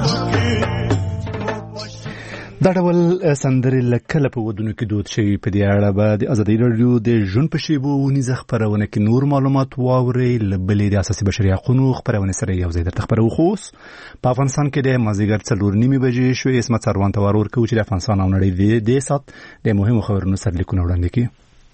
دا ډول سندرې لکه په ودونو کې دود شوي. په دې اړه به د ازادي راډیو د ژوند په شیبو ونیزه خپرونه کې نور معلومات واورئ. له بلې د اساسي بشري حقوقو خپرونې سره یو ځای درته خپرو. خو اوس په افغانستان کې د مازدیګر 4:30 بجې شوې. اسمت سروان ته ورکوو چې د افغانستان او نړۍ د سات د مهمو خبرونو سرلیکونه وړاندې کړي.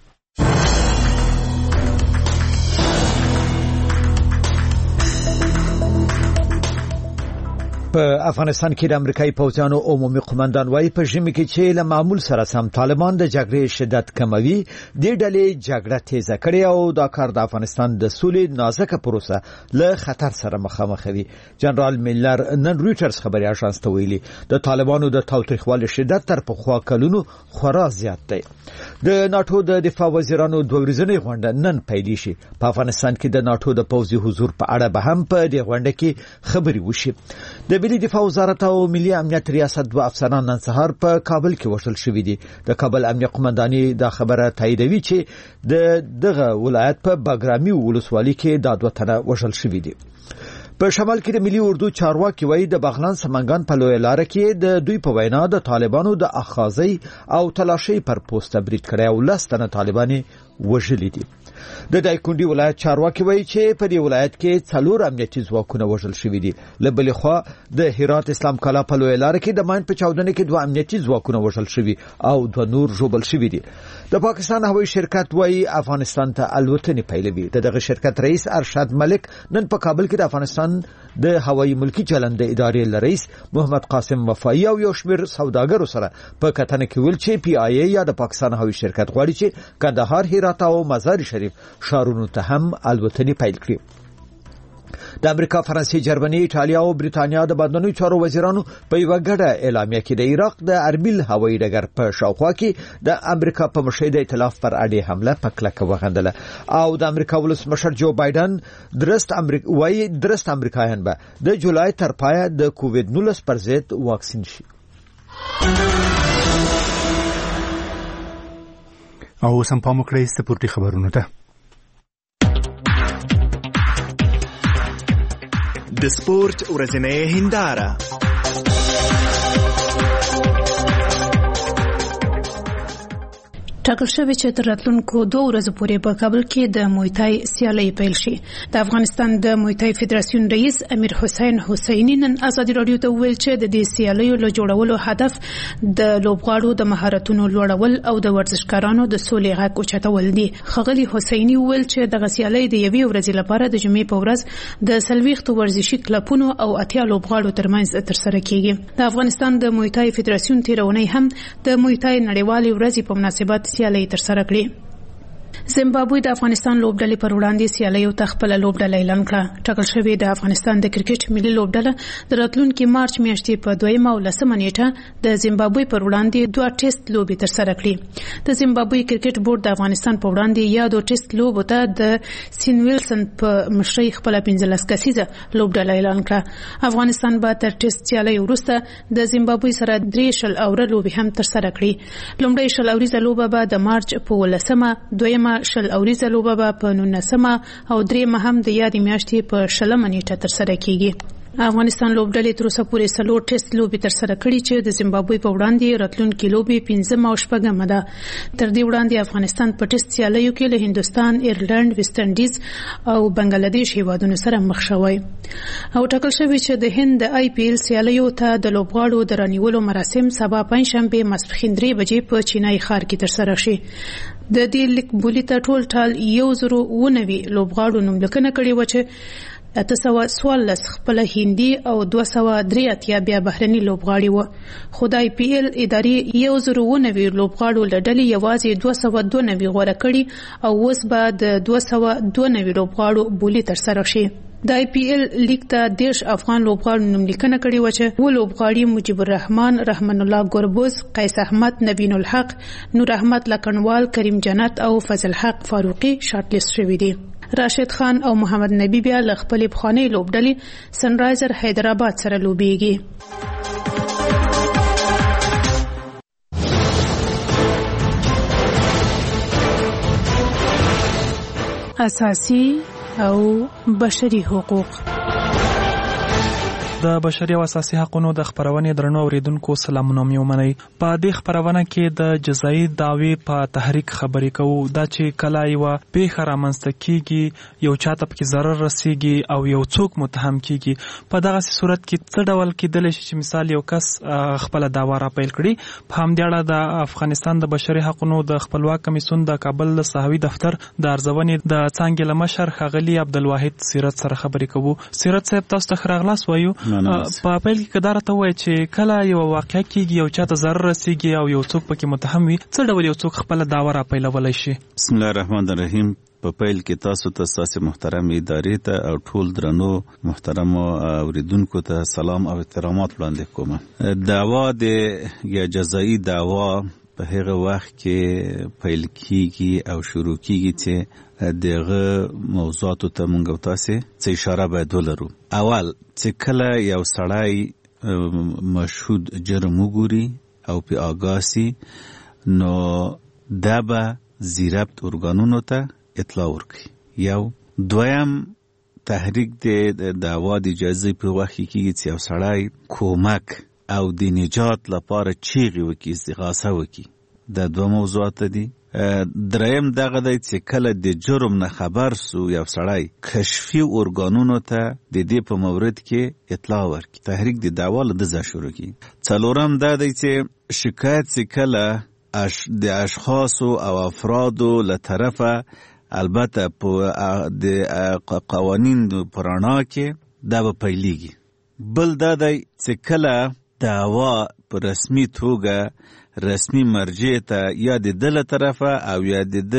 په افغانستان کې د امریکایي پوځیانو عمومي قومندان وايي په ژمي کې چې له معمول سره سم طالبان د جګړې شدت کموي. د ډلې جګړه تیزه کړې او دا کار د افغانستان د سولې نازکه پروسه له خطر سره مخامخ وي. جنرال میلر نن رويټرز خبري اژانس ته ویلي د طالبانو د تاوتریخوالي شدت تر پخوا کلونو خورا زیات دی. د ناتو د دفاع وزیرانو دوه ورځنۍ غونډه نن پیل شي. په افغانستان کې د ناتو د پوځي حضور په اړه به هم په دې غونډه کې خبري وشي. د ملي دفاع وزارت او ملي امنیت ریاست دوه افسران نن سهار په کابل کې وژل شوي دي. د کابل امنیت قومنداني دا خبره تاییدوي چې دغه ولایت په باګرامي ولسوالۍ کې دا دوه تنه وژل شوي دي. په شمال کې د ملي اردو چارواکي وایي د بغلان سمنګان په لوی لار کې د دوی په وینا د طالبانو د اخاذي او تلاشي پر پوسټ برید کړی او لستنه طالباني وژلي دي. د دایکندي ولایت چارواکي وایي چې په دې ولایت کې 4 امنیتي ځواکونه وژل شوي دي. له بلې خوا د هرات اسلام کلا په لوی لار کې د ماین په چاودنه کې 2 امنیتي ځواکونه وژل شوي او 2 نور ژوبل شوي دي. د پاکستان هوایي شرکت وایي افغانستان ته الوتنې پیلوي. دغه شرکت رئیس ارشاد ملک نن په کابل کې د افغانستان د هوایي ملکی چلند ادارې رئیس محمد قاسم وفایی او یو شمېر سوداګرو سره په کتنه کې ویل چې پی آی ای یا د پاکستان هوایي شرکت غواړي چې کندهار، هرات او مزار شریف شارونو ته هم الوتنې پیل کړي. د امریکا، فرانسې، جرمني، ایټالیا او بریتانیا د بهرنیو چارو وزیرانو په یو غړه اعلامیه کې د عراق د اربیل هوایي ډګر په شاوخوا کې د امریکا په مشهد ائتلاف پر اړې حمله په کلکه وغندله او د امریکا ولسمشر جو بایدن درست امریکایان به د جولای تر پایه د کووید-19 پر ضد واکسین شي. او سم پام وکړئ سپورتي خبرونه ته. د سپورت ورځنۍ هنداره. ټاکل شوی چې تر راتلونکو 2 ورځې پورې په کابل کې د مویتای سیالۍ پیل شي. د افغانستان د مویتای فدراسیون رئیس امیر حسین حسینی نن ازادي رادیو ته ویل چې د دې سیالیو له جوړولو هدف د لوبغاړو د مهارتونو لوړول او د ورزشکارانو د سولې غږ اوچتول دي. ښاغلي حسینی ویل چې دغه سیالۍ د یوې ورځې لپاره د جمعې په ورځ د 40 ورزشي کلبونو او 80 لوبغاړو ترمنځ ترسره کیږي. د افغانستان د مویتای فدراسیون تیرونی هم د مویتای نړیوالې ورځې په مناسبت سیالۍ ترسره کړې. زیمبابوې د افغانستان لوبډلې پر وړاندې سیالیو ته خپل لوبډله اعلان کړه. ټاکل شوې د افغانستان د کرکټ ملي لوبډله د راتلونکي مارچ میاشتې په 2 او 10 نیټه د زیمبابوې پر وړاندې 2 ټیسټ لوبې ترسره کړې. د زیمبابوې کرکټ بورډ د افغانستان پر وړاندې یادو ټیسټ لوبو ته د سین ویلسن په مشرۍ خپل 15 کسیزه لوبډله اعلان کړه. افغانستان به تر ټیسټ سیالۍ وروسته د زیمبابوې سره 3 اوره لوبې هم ترسره کړي. لومړی 10 اوریزه لوبه به د مارچ په 10مه، دویمه 10 اوریزه لوبه به په 19مه او دریمه هم د یادې میاشتې په 20مه نیټه ترسره کیږي. افغانستان لوبډلې تر اوسه پورې 4 ټیسټ لوبې ترسره کړي چې د زیمبابوې په وړاندې راتلونکي لوبې 15 او 16 ده. تر دې وړاندې افغانستان په ټیسټ سیالیو کې له هندستان، ایرلند، ویسټ انډیز او بنگلاديش هیوادونو سره مخ شوی او ټاکل شوی چې د هند د آی پی ایل سیالیو ته د لوبغاړو د رانیولو مراسم سبا پنځشنبه ماسپښین 3 بجې په چینای ښار کې ترسره شي. د دې لیک بولی ته ټول 1019 لوبغاړو نوملیکنه کړې و چې 814 خپل هندي او 283 بیا بهرني لوبغاړي و. خو د IPL ادارې 190 لوبغاړو لړلې یوازې 292 غوړه کړي او اوس به د 292 لوبغاړو بولی تر سره شي. د IPL لیګ ته 10 افغان لوبغاړو نوملیکنه کړې و چې و لوبغاړي مجيب الرحمن، رحمان الله ګربوز، قیس احمد، نبین الحق، نور احمد لکنوال، کریم جنت او فضل حق فاروقي شارټ لیست شوي دي. راشد خان او محمد نبی بیا له خپل بخانه لوبډلې سنرایزر حیدرآباد سره لوبيږي. اساسي او بشري حقوق. د بشري او اساسي حقوقو د خبرونې درنو اوریدونکو سلامونه مې ومنئ. په دې خبرونه کې د جزایي دعوی په تحریک خبرې کوو. دا چې کله یو پیښه رامنځته کیږي، یو چاته پکې ضرر رسیږي او یو څوک متهم کیږي، په دغه صورت کې څه ډول کېدلی شي چې مثال یو کس خپل دعوا راپیل کړي. په همدې اړه د افغانستان د بشري حقوقو د خپلواک کمیسیون د کابل صحوي دفتر د ارزونې د څانګې له مشر ښاغلي عبدالواحد سیرت سره خبرې کوو. سیرت صاحب، تاسو ته ښه راغلاست وایو. په پیل کې کدار ته وایي چې کله یو واقعه کیږي، یو چاته ضرر رسیږي او یو څوک پکې متهم وي، څه ډول یو څوک خپل دعوا راپیلولی شي؟ بسم الله الرحمن الرحیم. په پیل کې تاسو ته ستاسو محترم ادارې ته او ټول درنو محترمو اوریدونکو ته سلام او احترامات وړاندې کوم. دعوا د یا جزایي دعوا په هغه وخت کې پیل کیږي او شروع کیږي چې دغه موضوعاتو ته مونږ تاسو څه اشاره باید ولرو. اول چې کله یو سړی مشهود جرم وګوري او په آگاهی نو دا به زیربط ارګانونو ته اطلاع ورکړي. یو دویم تحریک د دعوا د اجازه په وخت کې چې یو سړی کومک او د نجات لپاره چیغې وکړي، استغاثه وکړي. دا دوه موضوعات دي. دریم دغه دی چې کله د جرم نه خبر سو یو سړی کشفي ارګانونو ته د دې په مورد کې اطلاع ورکړي، تحریک د دعوا له دځه شروع کړي. څلورم دا دی چې شکایت چې کله د اشخاصو او افرادو له طرفه البته په د قوانین په رڼا کې دا به پیلېږي. بل دا دی چې کله دعوا په رسمي توګه رسمي مرجع ته یا د دله طرفه او یا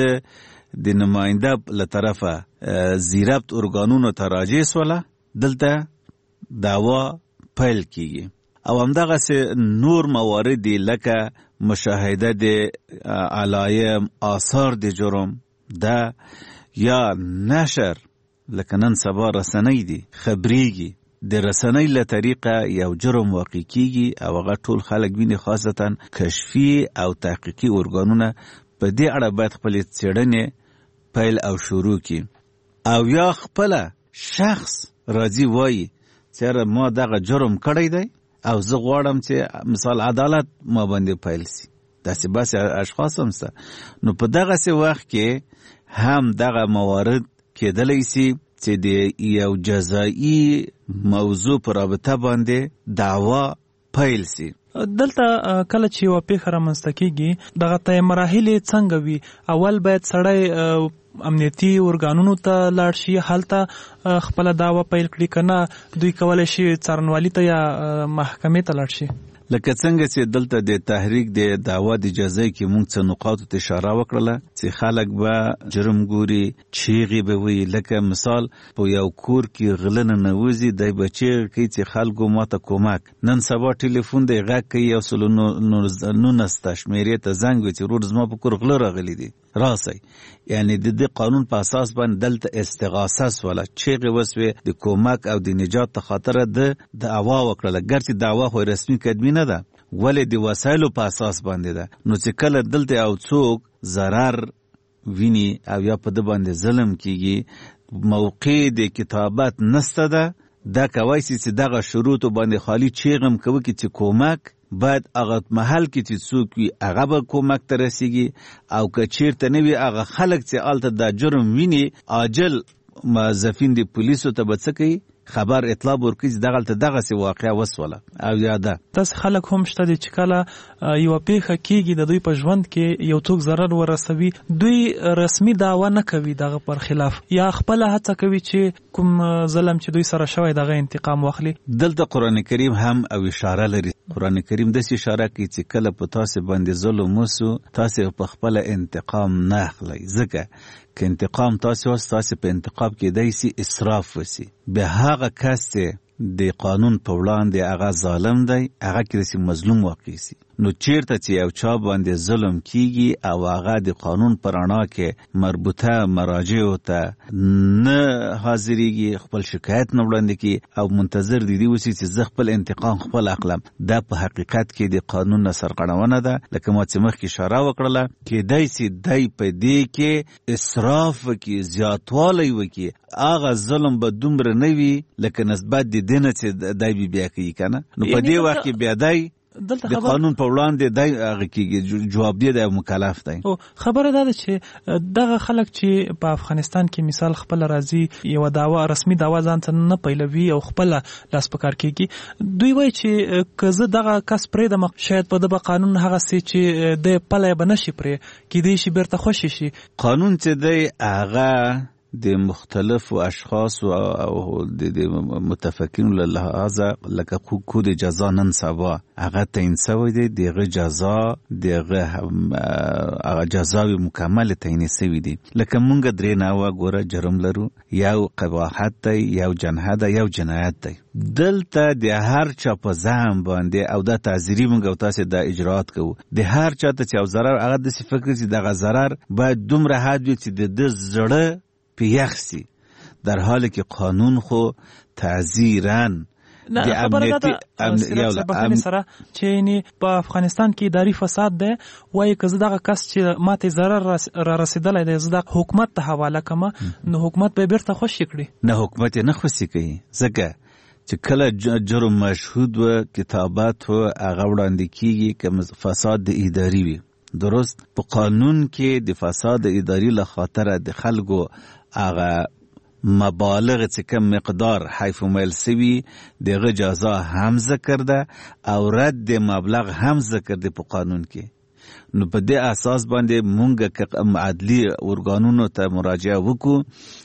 د نماینده له طرفه زیربط ارګانونو ته راجع سوله، دلته دعوا پیل کیږي. او همدغه نور موارد لکه مشاهده د علایم، آثار د جرم دا یا نشر لکه نن سبا رسنۍ دي خبريږي، د رسنۍ له طریقه یو جرم واقع کیږي او هغه ټول خلک ویني، خاصتا کشفي او تحقیقي ارګانونه په دې اړه باید خپل څېړنې پیل او شروع کړي. او یا خپل شخص راځي وایي چې ما دغه جرم کړی دی او زه غواړم چې مثال عدالت ما باندې پیل سي. داسې باسي اشخاص هم سته. نو په دغه وخت کې هم دغه موارد کېدلی سي چې د یو جزایي موضوع پر رابطه باندې دعوا پیل سي. دلته کله چې یو پیښه رامنځته کیږي دغه ته مراحل څنګه وي؟ اول باید سړی امنیتي ارګانونو ته لاړ شي، هلته خپل دعوا پیل کړي، کنه دوی کولای شي څارنوالي ته یا محکمې ته لاړ شي؟ لکه څنګه چې دلته د تحریک د دعوا د جزای کې موږ څه نقاطو ته اشاره وکړله چې خلک به جرم ګوري، چیغې به وي. لکه مثال په یو کور کې غله ننوځي، دی به چیغې کوي چې خلکو ماته کومک. نن سبا ټلیفون دی غږ کوي، 119 شمیرې ته زنګ وي چې ورور زما په کور غله راغلي دي، راسئ. یعنی د دې قانون په اساس باندې دلته استغاثه سوله، چیغې وسوې د کومک او د نجات ته خاطره د دعوا وکړله. ګرچې دعوا خو رسمي کدمي نه ده، ولې د وسایلو په اساس باندې ده. نو چې کله دلته او څوک ضرر ویني او یا په د باندې ظلم کیږي، موقع د کتابت نسته ده، دا کوي چې دغه شروط باندې خالی چیغم کوي چې کومک باید هغه محل کې چې څوک وي هغه به کومک ته رسیږي، او که چیرته نه وي هغه خلک چې الته دا جرم ویني عاجل موظفین د پولیسو ته به څه کوي، خبر اطلاع ورکړي دغه دغه واقعیا وسوله او یاده تاسو خلک هم شته چې کله یو پیښه کیږي د دوی په ژوند کې یو څوک ضرر ورسوي دوی رسمي دعوا نه کوي دغه پر خلاف یا خپل هڅه کوي چې کوم ظلم چې دوی سره شوی دغه انتقام واخلي. دلته قران کریم هم او اشاره لري. قران کریم د اشاره کوي چې کله په تاسو باندې ظلم وسو تاسو په خپل انتقام نه اخلي ځکه که انتقام تاسو په انتقام کې دایسي اسراف وسی به هغه کس د قانون په وړاندې هغه ظالم دی هغه کې مظلوم واقع سي. نو چیرته چې یو چا باندې ظلم کیږي او هغه د قانون پر رڼا کې مربوطه مراجع ته نه حاضرېږي خپل شکایت نه وړاندې کی او منتظر دي وسی چې خپل انتقام خپل اخلم دا په حقیقت کې د قانون نه سرغړونه ده. لکه ما چې مخکې اشاره وکړله کې دایسي دای په دې کې اسراف وکي زیاتوالی وکي هغه ظلم به دومره نه وي لکه نسبت د دینه چې دای بیا کوي کنه. نو په دې وخت کې بیا دای د قانون په وړاندې دای هغه کې جواب دی د مکلف دی. خبره ده چې دغه خلک چې په افغانستان کې مثال خپل راځي یو داوا رسمي داوا ځان ته نه پیلوي او خپل لاس په کار کېږي دوی وایي چې کزه دغه کس پرې د شاید په دغه قانون هغه سي چې د پلې بنشي پرې کې دی شي بیرته خوشي شي. قانون چې دی هغه د مختلفو اشخاص او د متفقین له لحاظه لکه کود جزا نن سبا هغه تعیین شوی دی دغه جزا هغه جزاوی مکمل تعیین شوی دی. لکه مونږ درې ناوه ګوره جرم لرو یو قباحت دی یو جنحه دی یو جنایت دی. دلته د هر چا په ځان باندې او د تعزیری مونږ تاسو د اجرات کوو د هر چا ته چې ضرر هغه د فکر چې دغه ضرر باید دومره حد وي چې د زړه پیخسی در حالی که قانون خو تعزیرن نه خبره ده د سره چې په افغانستان کې اداري فساد ده وایي که زه دغه کس چې ماته ضرر را رسیدلی دی زه د حکومت ته حواله کړم نو حکومت به بیرته خوشي کړي. نه حکومت نه خوشي کوي ځکه چې کله جرم مشهود و کتابت و هغه وړاندې کیږي که فساد د اداري وي درست په قانون کې د فساد اداري له خاطر د خلکو هغه مبالغ چې کم مقدار حیف و میل سوی دغه جزا هم ذکر ده او رد مبلغ هم ذکر ده په قانون کې. نو په دې اساس باندې مونږ که عدلی ارګانونو ته مراجعه وکړو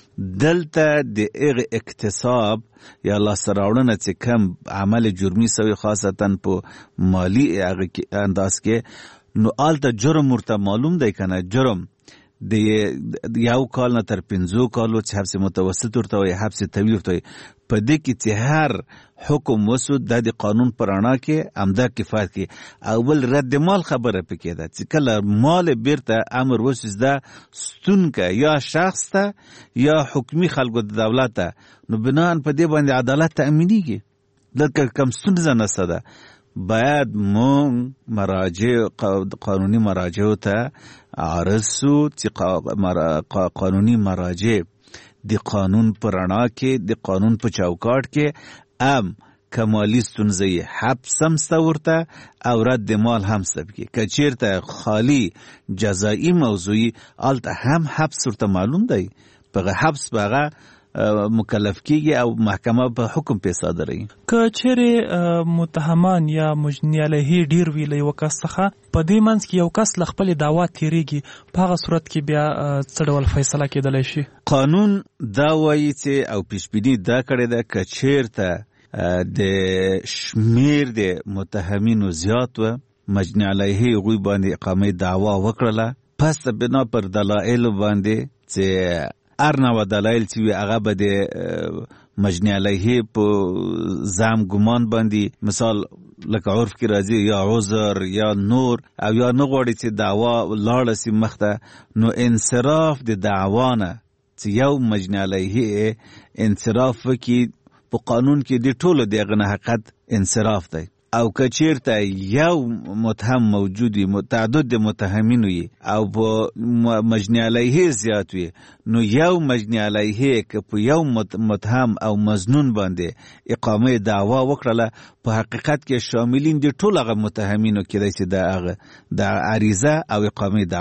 دلته د اغه اکتساب یا لاسته راوړنه چې کم عمل جرمی سوی خاصتا په مالی انداز کې نو آلته جرم ورته معلوم دی کنه جرم د یو کال نه تر 5 کالو چې حبس متوسط ورته وي حبس طویل ورته په دې کې چې هر حکم وسو د قانون پر رڼا کې عمده کفایت کې اول رد مال خبره پکې ده چې کله مال بیرته امر وسوس ده ستون کا یا شخص ته یا حکمی خلکو د دولت ته نو بناء په دې باندې عدالت تأمینیږي لکه کم ستونزه نشته ده. باید مون مراجع قانونی مراجع ته عرضو چې قانونی مراجع د قانون پر رڼا کې د قانون په چوکاټ کې کمالی ستونزه حبس هم ورته او رد مال هم سبکی که چیرته خالی جزایی موضوعی آلته هم حبس ورته معلوم دی په حبس بغه مکلف کیږي او محکمه په حکم په صادري. که چیرې متهمان یا مجنی علیه ډیر ویلې وکاسخه په دې منځ کې یو کس ل خپل دعوا تیریږي په هغه صورت کې بیا څه ډول فیصله کېدلی شي؟ قانون دا وایي چې او پیشبینی دا کړی ده که چیرته د شمیر د متهمینو زیات و مجنی علیه غوی باندې اقامه دعوا وکړله پس بنا پر دلایل باندې چې ارنه و دلایل چې هغه به د مجنی علیه په زام ګمان باندې مثال لکه عرف کې راځي یا عذر یا نور او یا نه غواړي چې دعوا لاړه سي مخته نو انصراف د دعوانه چې یو مجنی علیه انصراف وکي په قانون کې د ټولو دغه نه حقیقت انصراف دی او که چیرته یو متهم موجودی متعدد د متهمین وي او په مجنی علیه زیات وي نو یو مجنی علیه که په یو متهم او مظنون باندې اقامه دعوا وکړله په حقیقت کې شاملین د ټول هغه متهمینو کې چې د عریضه او اقامه دعوا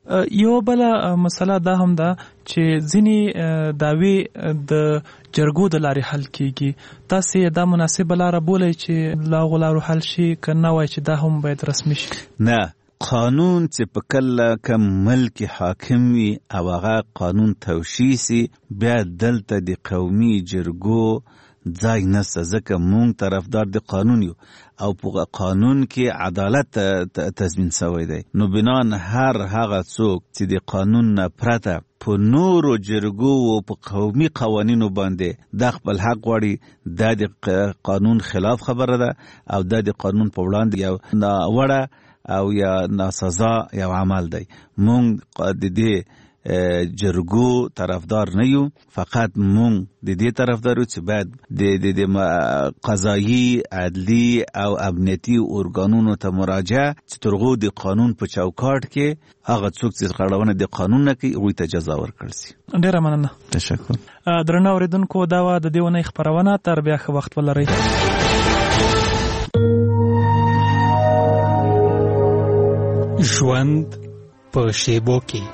یو بل مسله دا هم ده چې ځینې داوی د جرګو د لارې حل کیږي. تاسو دا مناسب لاره بولئ چې لا غلارو حل شي کنه وای چې دا هم باید رسمي شي؟ نه، قانون چې په کله کوم ملک حاکم وي او هغه قانون توشیح سي بیا دلته د قومي جرګو ځای نشته، ځکه مونږ طرفدار د قانون یو او په قانون کې عدالت تضمین شوی دی. نو بنان هر هغه څوک چې د قانون نه پرته په نورو جرګو او په قومي قوانینو باندې د خپل حق غواړي، دا د قانون خلاف خبره ده او دا د قانون په وړاندې یو ناوړه او یا ناسزا یو عمل دی. مونږ د دې جرګو طرفدار نه یو، فقط مونږ د دې طرفدار یو چې باید د قضایي، عدلی او امنیتي ارګانونو ته مراجعه چې تر هغو د قانون په چوکاټ کې هغه څوک چې خړونه د قانون نه کوي هغوی ته جزا ورکړل شي. ډېره مننه. تشکر. درنو اورېدونکو، دا وه د دې اونۍ خپرونه. تر بیا ښه وخت ولرئ. ژوند په شیبو کې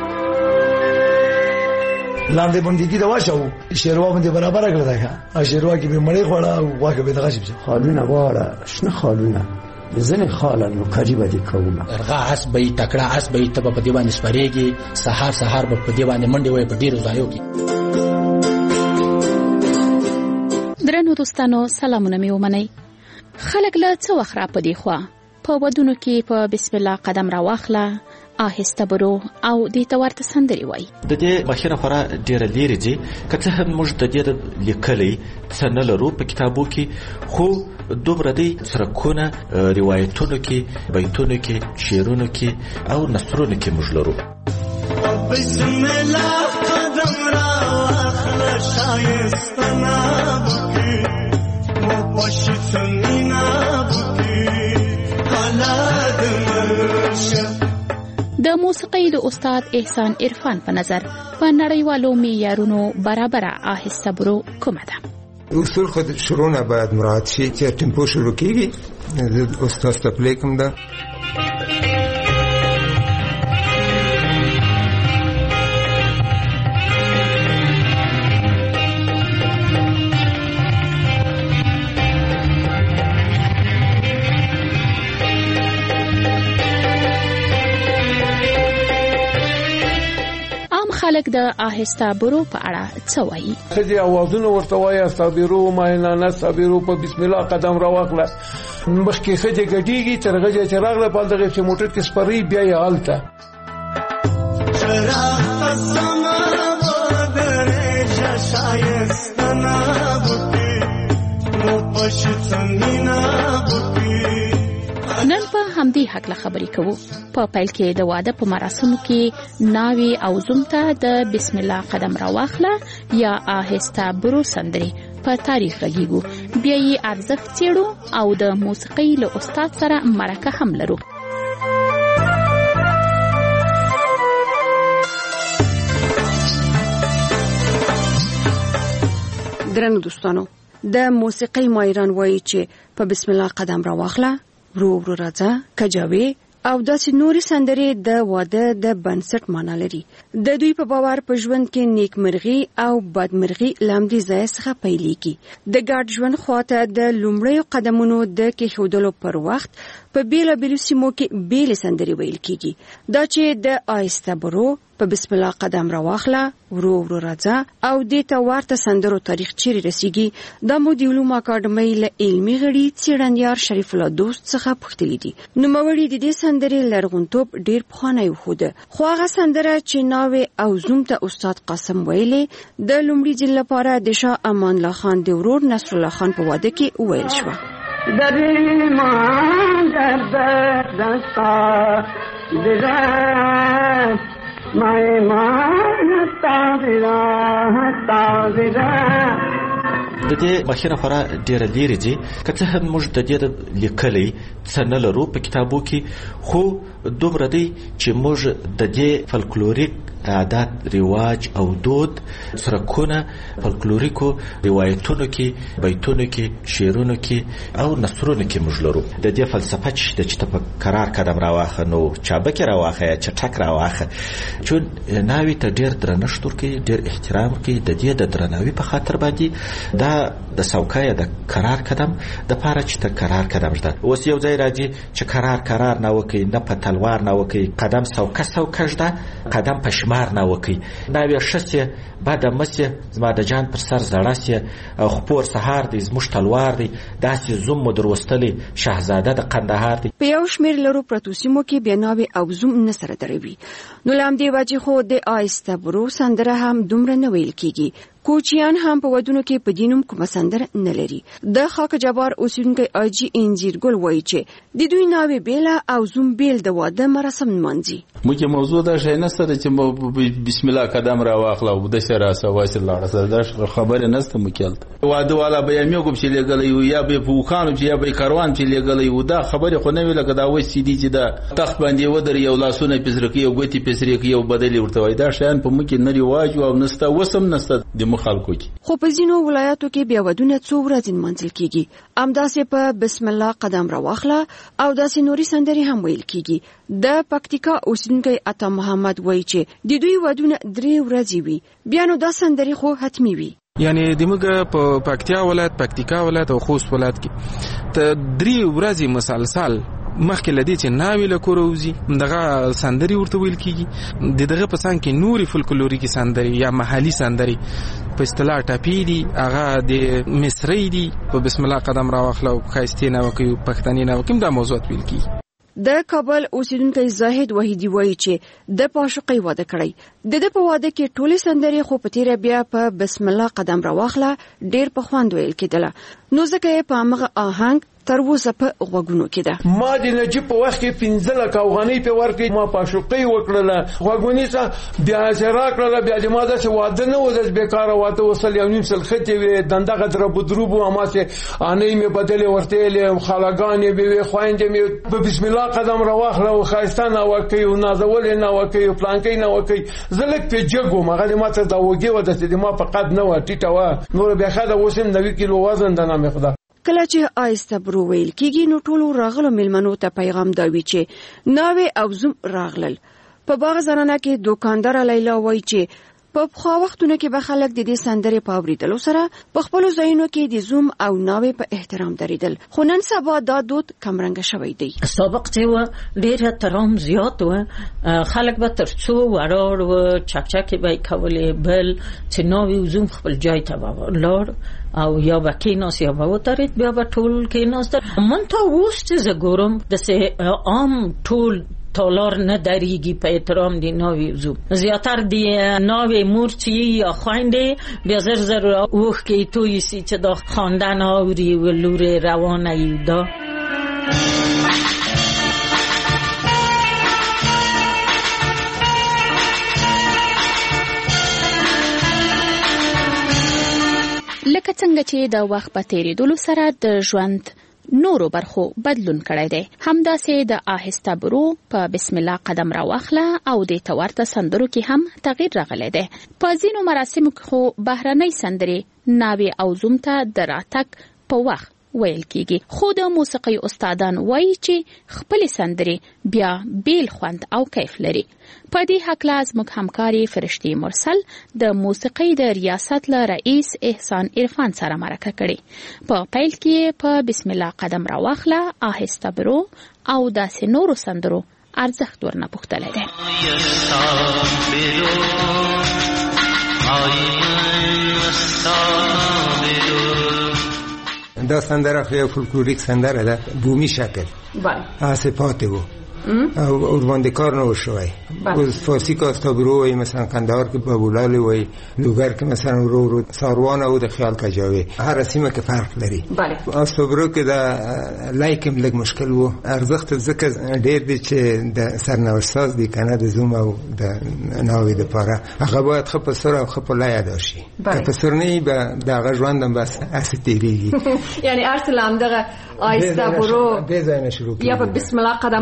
لاندې باندې د واښو شیروا باندې برابر کړل دا شیروا کې به مړی خوړه او واکه به دغه شي خالونه واړه شنه خالونه ځنه خاله نو قریبه دي کومه ارغا اس به تکړه اس به ته په دی باندې سپریږي سحر به په دی باندې منډي وای په ډیرو ځایو کې. درنو دوستانو، سلامونه مې ومنئ. خلک له څه وخت را پدې خوا په ودونو کې په بسم الله قدم را واخله، آهسته برو او دې ته ورته سندرې وایي. د دې مخینه خورا ډېره لیرې ځي، که څه هم موږ د دې لیکلی څه نه لرو په کتابو کې، خو دومره دی سرکونه روایتونو کې، بیتونو کې، شعرونو کې او نثرونو کې موږ لرو. بسم الله قدم را واخله شایسته نبکي مو پشت سنینا بکي حالات مرشه. د موسیقۍ د استاد احسان عرفان په نظر په نړیوالو معیارونو برابره آهسته برو کومه ده؟ اصول خود شروع نه باید مراعات شي چې ټیمپو شروع کیږي. د استاد تپلیکم ده خلک د آهسته برو په اړه څه وایي؟ خځې اوازونه ورته وایي استابیرو ماینانه استابیرو په بسم الله قدم را واخله. مخکې خځې ګډېږي تر غځې چې راغله په دغه چې موټر کې سپري بیا یې هلته نن په همدې حق له خبرې کوو. په پیل کې د واده په مراسمو کې ناوي او زوم ته د بسم الله قدم را واخله یا آهسته برو سندرې په تاریخ غږیږو، بیا یې ارزښت څېړو او د موسیقۍ له استاد سره مرکه هم لرو. درنو دوستانو، د موسیقۍ ماهران وایي چې په بسم الله قدم را واخله، ورو ورو راځه، کجاوي او داسې نورې سندرې د واده د بنسټ معنا لري. د دوی په باور په ژوند کې نیکمرغي او بدمرغي لامدي ځای څخه پیلېږي. د ګډ ژوند خواته د لومړیو قدمونو د کېښودلو پر وخت په بیلابیلو سیمو کې بیلې سندرې ویل کېږي. دا چې د آهسته برو، په بسم الله قدم را واخله، ورو ورو راځه او دې ته ورته سندرو تاریخ چیرې رسیږي، دا مو د علومو اکاډمۍ له علمي غړي څېړنیار شریف الله دوست څخه پوښتلي دي. نوموړي د دې سندرې لرغونتوب ډېر پخوانی وښوده، خو هغه سندره چې ناوې او زوم ته استاد قاسم ویلې د لومړي ځل لپاره د شاه امان الله خان د ورور نصر الله خان په واده کې وویل شوه. د دې مخینه خورا ډېره لیرې ځي، که څه هم موږ د دې لیکلی څه نه لرو په کتابو کې، خو دومره دی چې موږ د دې فلکلوریک عادت رواج او دود سرکونه فولکلوریکو روایتونو کې بیتونو کې شعرونو کې او نثرونو کې موږ لرو. د دې فلسفه چې په قرار قدم راواخه نو چابک راواخه یا چټک راواخه چون ناوی ته ډیر درنښت ورکړي ډیر احترام ورکړي د دې د درناوي په خاطر باندې دا د سوکای د قرار قدم د پاره چې ته قرار قدم شته اوس یو ځای راځي چې قرار نه وکي نه په تلوار نه وکي قدم سوکه شته قدم په شمار نه وکي ناوی شسه بعد مسه زما د جان پر سر زړاسه او خپور سهار دې زموږ تلوار دې داسې زوم مدروستلي شاهزاده د قندهار دې په یو شمیر لرو پروتوسیمو کې بیناوي او زوم نه سره دروي. نو لام دی واجی خو د آیسته برو سندره هم دومره نه ویل کیږي. کوچیان هم په ودونو کې په دینوم کوم سندره نه لري. د خاک جبار اوسیدونکو اجي انجیرګل وایي چې د دوی ناوې بیل او زوم بیل د واده مراسم منځي. موږ موضوع دا شي نه سره چې بسم الله قدم را واخلا او د شرا سواسل الله سره دا خبره نسته مکلت واده والا به یې کوم چې لګلې یا به فوخانو چې یا به کاروان چې لګلې دا خبره خو نه ویل کدا وای سي دي چې دا تخت باندې ودر یو لاسونه پزرکی یو ګوتی پزرکی یو بدلی ورته وای دا شان په مکه نه ریواج او نسته وسم نسته د مخالکو کې. خو په ځینو ولایاتو کې بیا ودونه څو ورځې منځل کیږي. امداسې په بسم الله قدم را واخلا او داسې نوري سندري هم ویل کیږي. د پکتیکا اوسیدونکو عطا محمد وایي چې د دوی ودونه 3 ورځې وي. بیا نو دا سندري خو حتمی وي. یعنی دموږ په پکتیا ولایت او خوست ولایت کې ته 3 ورځې مسلسل مخکې لدی چې ناوی له کوروزی دغه سندري ورته ویل کیږي. دغه په څنګه کې نوري فولکلوریکي سندري یا محلي سندري په اصطلاح ټاپی دي هغه د مصری دي په بسم الله قدم را واخلو خاستینه وکي پښتني نه وکم دا موضوع ویل کیږي. د کابل اوسیدونکو زاهد وحیدی وایي چې د پاشقي واده کړی. د په واده کې ټولې سندري خو په تیر بیا په بسم الله قدم را واخله ډیر په خوند ویل کېدله. نو ځکه په هغه آهنګ تر اوسه په غوږونو کې ده. ما د نجیب په وخت کې 15 لک افغانۍ په ورکړې ما پاشقي وکړله غوږونی څه بیا زرا کړله بیا د ما د واده نه و د بیکاره واده وصل یو نیم سل خته وي دندغه در بدروبو اما سه انې می بدلې ورته له خالاګانې به خويندې می په بسم الله قدم را واخله او خاستانه وکي او نازول نه وکي او پلانکې نه وکي زلک په جګو مغه ما ته دا وګي و د ما په قد نه و ټیټه و نور بیا خاله وسم 90 کیلو وزن د نامه خدا. کله چې آیسته برو ویل کیږي نو ټولو راغلو ملمنو ته پیغام داوي چې ناوې او زوم راغلل. په باغ زنانه کې دکاندار لیلا وایي چې په خو وختونو کې به خلک د دې سندرې په اوریدلو سره په خپل ځایونو کې د زوم او ناوې په احترام دریدل. خو نن سبا دا دود کمرنګ شوی دی. سابق چې و ډېر احترام زیات و خلک به ترڅو ورار و چکچکی به کولې بل چې ناوې او زوم خپل جای ته ولر او یا به کیناس یا به وترید بیا به ټول کیناس من تا اوس چې زه ګورم داسې عام ټول تالار نه دریږي په احترام دی ناوی زوم زیاتر دی ناوی مور چې یا خويندې بیا زر اوخ کې توي سي چې دا خواندن اوري ولور روانه یودا. لکه څنګه چې د وخت په تیریدلو سره د ژوند نورو برخو بدلون کړی دی همداسې د آهسته برو په بسم الله قدم را واخله او د تورته سندرو کې هم تغییر راغلی دی. په ځینو مراسمو کې خو بهرنۍ سندرې ناوې او زوم ته د راتګ په وخت ویل کیږي. خو د موسیقي استادان وایي چې خپل سندرې بیا بیل خوند او کیف لري. په دې حق زموږ همکاري فرشتي مرسل د موسیقي د ریاست له رئیس احسان عرفان سره مرکه کړي. په پیل کې په بسم الله قدم را واخله آهسته برو او داسې نورو سندرو ارزښت ورنه پوښتلی دی. دا سندره خو یو فولکلوریک سندره ده بومی شکل آسه پاته و او باندې کار نه وشوي. اوس فارسی کاستابرو وي مثلا قندهار کې بابولال وي لوګر کې مثلا رو ساروان او د خیال کجاوي هر سیمه کې فرق لري. استابرو کې دا لایکم لګ مشکل وو ارزښت ځکه ډېر دي چې د سرنوشت دي کنه د زوم او د ناوې د پاره هغه باید خپ سره او خپ لای ادا شي. که سرنی به دغه ژوندم بس استیریږي یعنی ارسلام دغه آیسته برو به ځای شروع یا په بسم الله قدم را واخله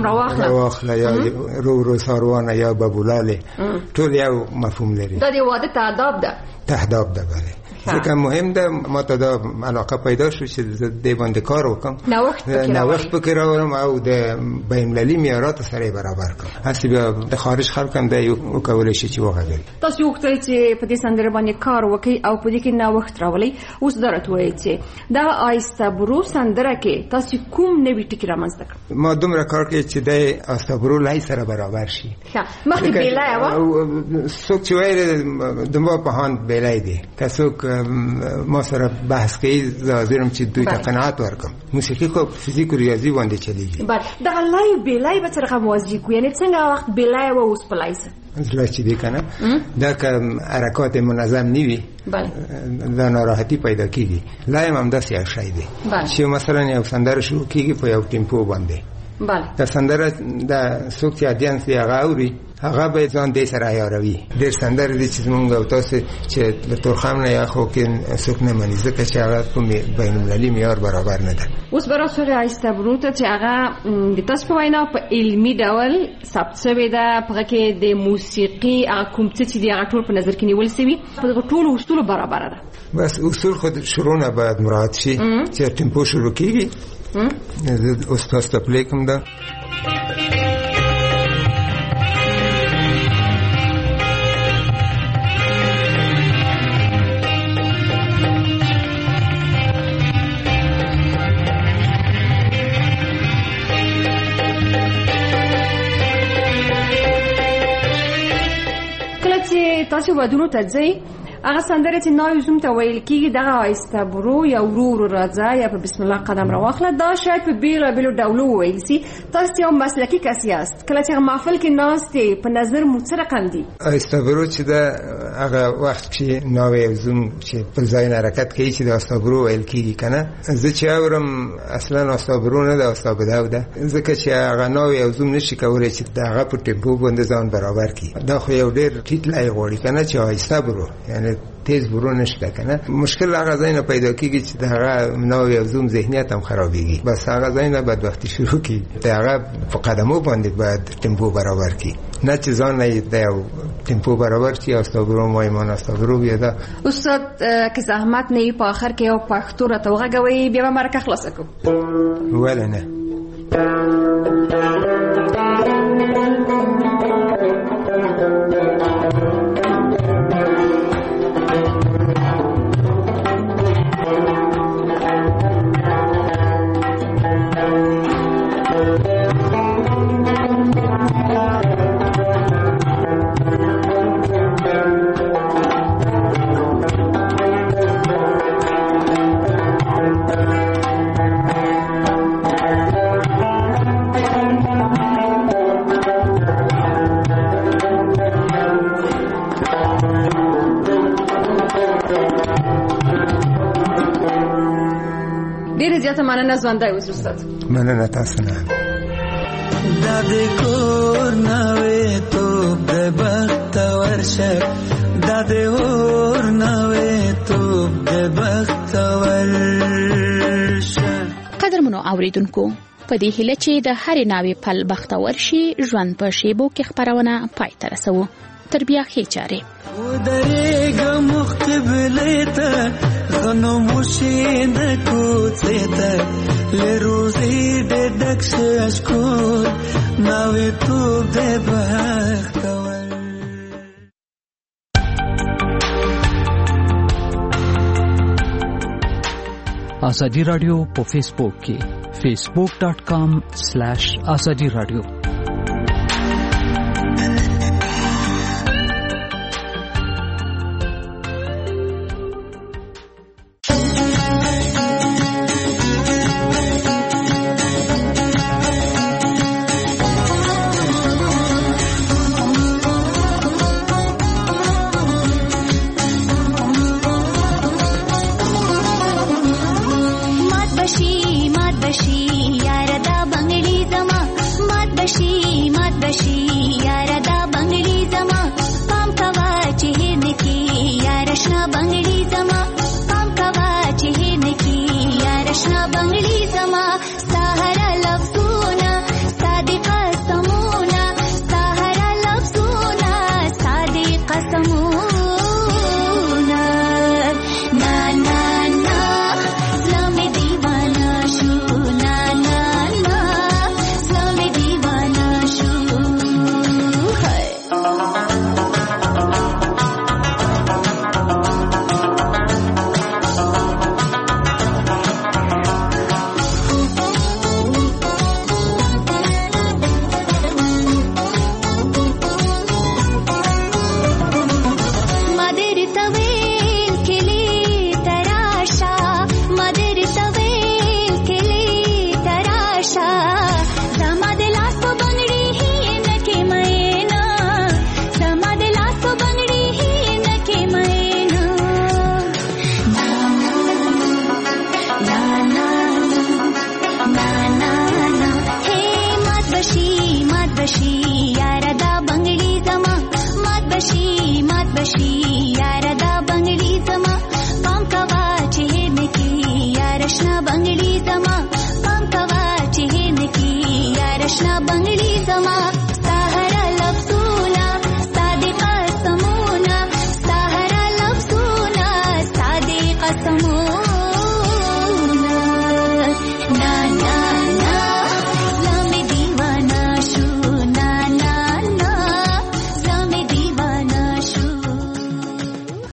واخله یا رو ساروانه یا ببولاله ټول یو مفهوم لري. دا د واده تهداب ده. تهداب ده بله. ځکه مهم ده ما ته دا علاقه پیدا شو چې د باندې کار وکم، نوښت پکې راوړم او د بین‌المللي معیاراتو سره برابر کړم. هسې بیا د خارج خلک هم دا وکولی شي چې وغږوي. تاسو وغوښتل چې په دې سندره باندې کار وکړئ او په دې کې نوښت راولئ. اوس دا راته ووایئ چې دغه آیسته برو سندره کې تاسو کوم نوي ټکي رامنځته کړل؟ ما دومره کار کوي چې د آستابرو لای سره برابر شي. مخکې بیلای وه څوک چې وایي د ما په هاند بیلای دی، که څوک ما سره بحث کوي زه حاضرم چې دوی ته قناعت ورکړم. موسیقي خو فزیک و ریاضي باندې چلیږي. دغه لای بیلای به څرنګه موازي کړو؟ یعنې څنګه وخت بیلای و اوس په لای سره زړه چې دی که نه دا که حرکات منظم نه وي دا ناراحتي پیدا کېږي. لایم همداسې یو شی دی چې مثلا یو سندره شروع کېږي په یو ټیمپو باندې. دا سندره د څوک چې ادینس دی هغه اوري، هغه به ځان دې سره عیاروي. ډېر سندرې دي چې زمونږ او تاسو چې له تورخم نه یا خو کې څوک نه مني ځکه چې هغه کوم بین‌المللي معیار برابر نه ده. اوس به راسو آیسته برو ته چې هغه د تاسو په وینا په علمي ډول ثبت شوې ده، په هغه کې د موسیقي هغه کوم څه چې دي هغه ټول په نظر کې نیول شوي، په دغه ټولو اصولو برابره ده. بس اصول خود شروع نه باید مراعات شي چې ټیمپو شروع کېږي. اوس تاسو ته پلی کوم ده. تاسو ودونو ته ځئ هغه سندره چې ناوی زوم ته ویل کېږي دغه آیسته برو یا ورو ورو راځه یا په بسم الله قدم راواخله، دا شاید په بېلابېلو ډولو وویل سي. تاسو یو مسلکي کس یاست، کله چې هغه محفل کې ناستې په نظر مو څه رقم دي؟ آیسته برو چې ده هغه وخت چې ناوی زوم چې په ځای حرکت کوي چې د آیسته برو ویل کېږي که نه. زه چې اورم اصلا آیسته برو نه ده آیسته ده، ځکه چې هغه ناوی او زوم نشي کولی چې د هغه په ټیمپو باندې ځان برابر کړي. دا خو یو ډېر ټیټ لای غواړي که نه چې آیسته برو یعنی تیز برو نشته که نه. مشکل هغه ځای نه پیدا کېږي چې د هغه ناوی او زوم ذهنیت هم خرابېږي. بس هغه ځای نه بدبختي شروع کړي، د هغه په قدمو باندې باید ټیمپو برابر کړي، نه چې ځان نه د یو ټیمپو برابر کړي. آستابرو مایمان آستابرو بیا ده. استاد که زحمت نه وي په آخر کې یو پښتو راته وغږوئ بیا به مرکه خلاصه کړو. ولې نه. مننه ژوندی اوس استاد. مننه تاسو نه. دا د کور نوې توپ د بخت ورشه، دا د اور نوې توپ د بخت ورشه. قدرمنو اوریدونکو، په دې هیله چې د هرې ناوې پل بختور شي، ژوند په شیبو کې خپرونه پای ته رسوو. تر بیا ښې چارې. ودرېږه مقبلې ته غنموشي د کوڅې ته، له روزي د ډک شکور ناوې توپ د بختور. ازادي رادیو په فیسبوک کې facebook.com/azadi radio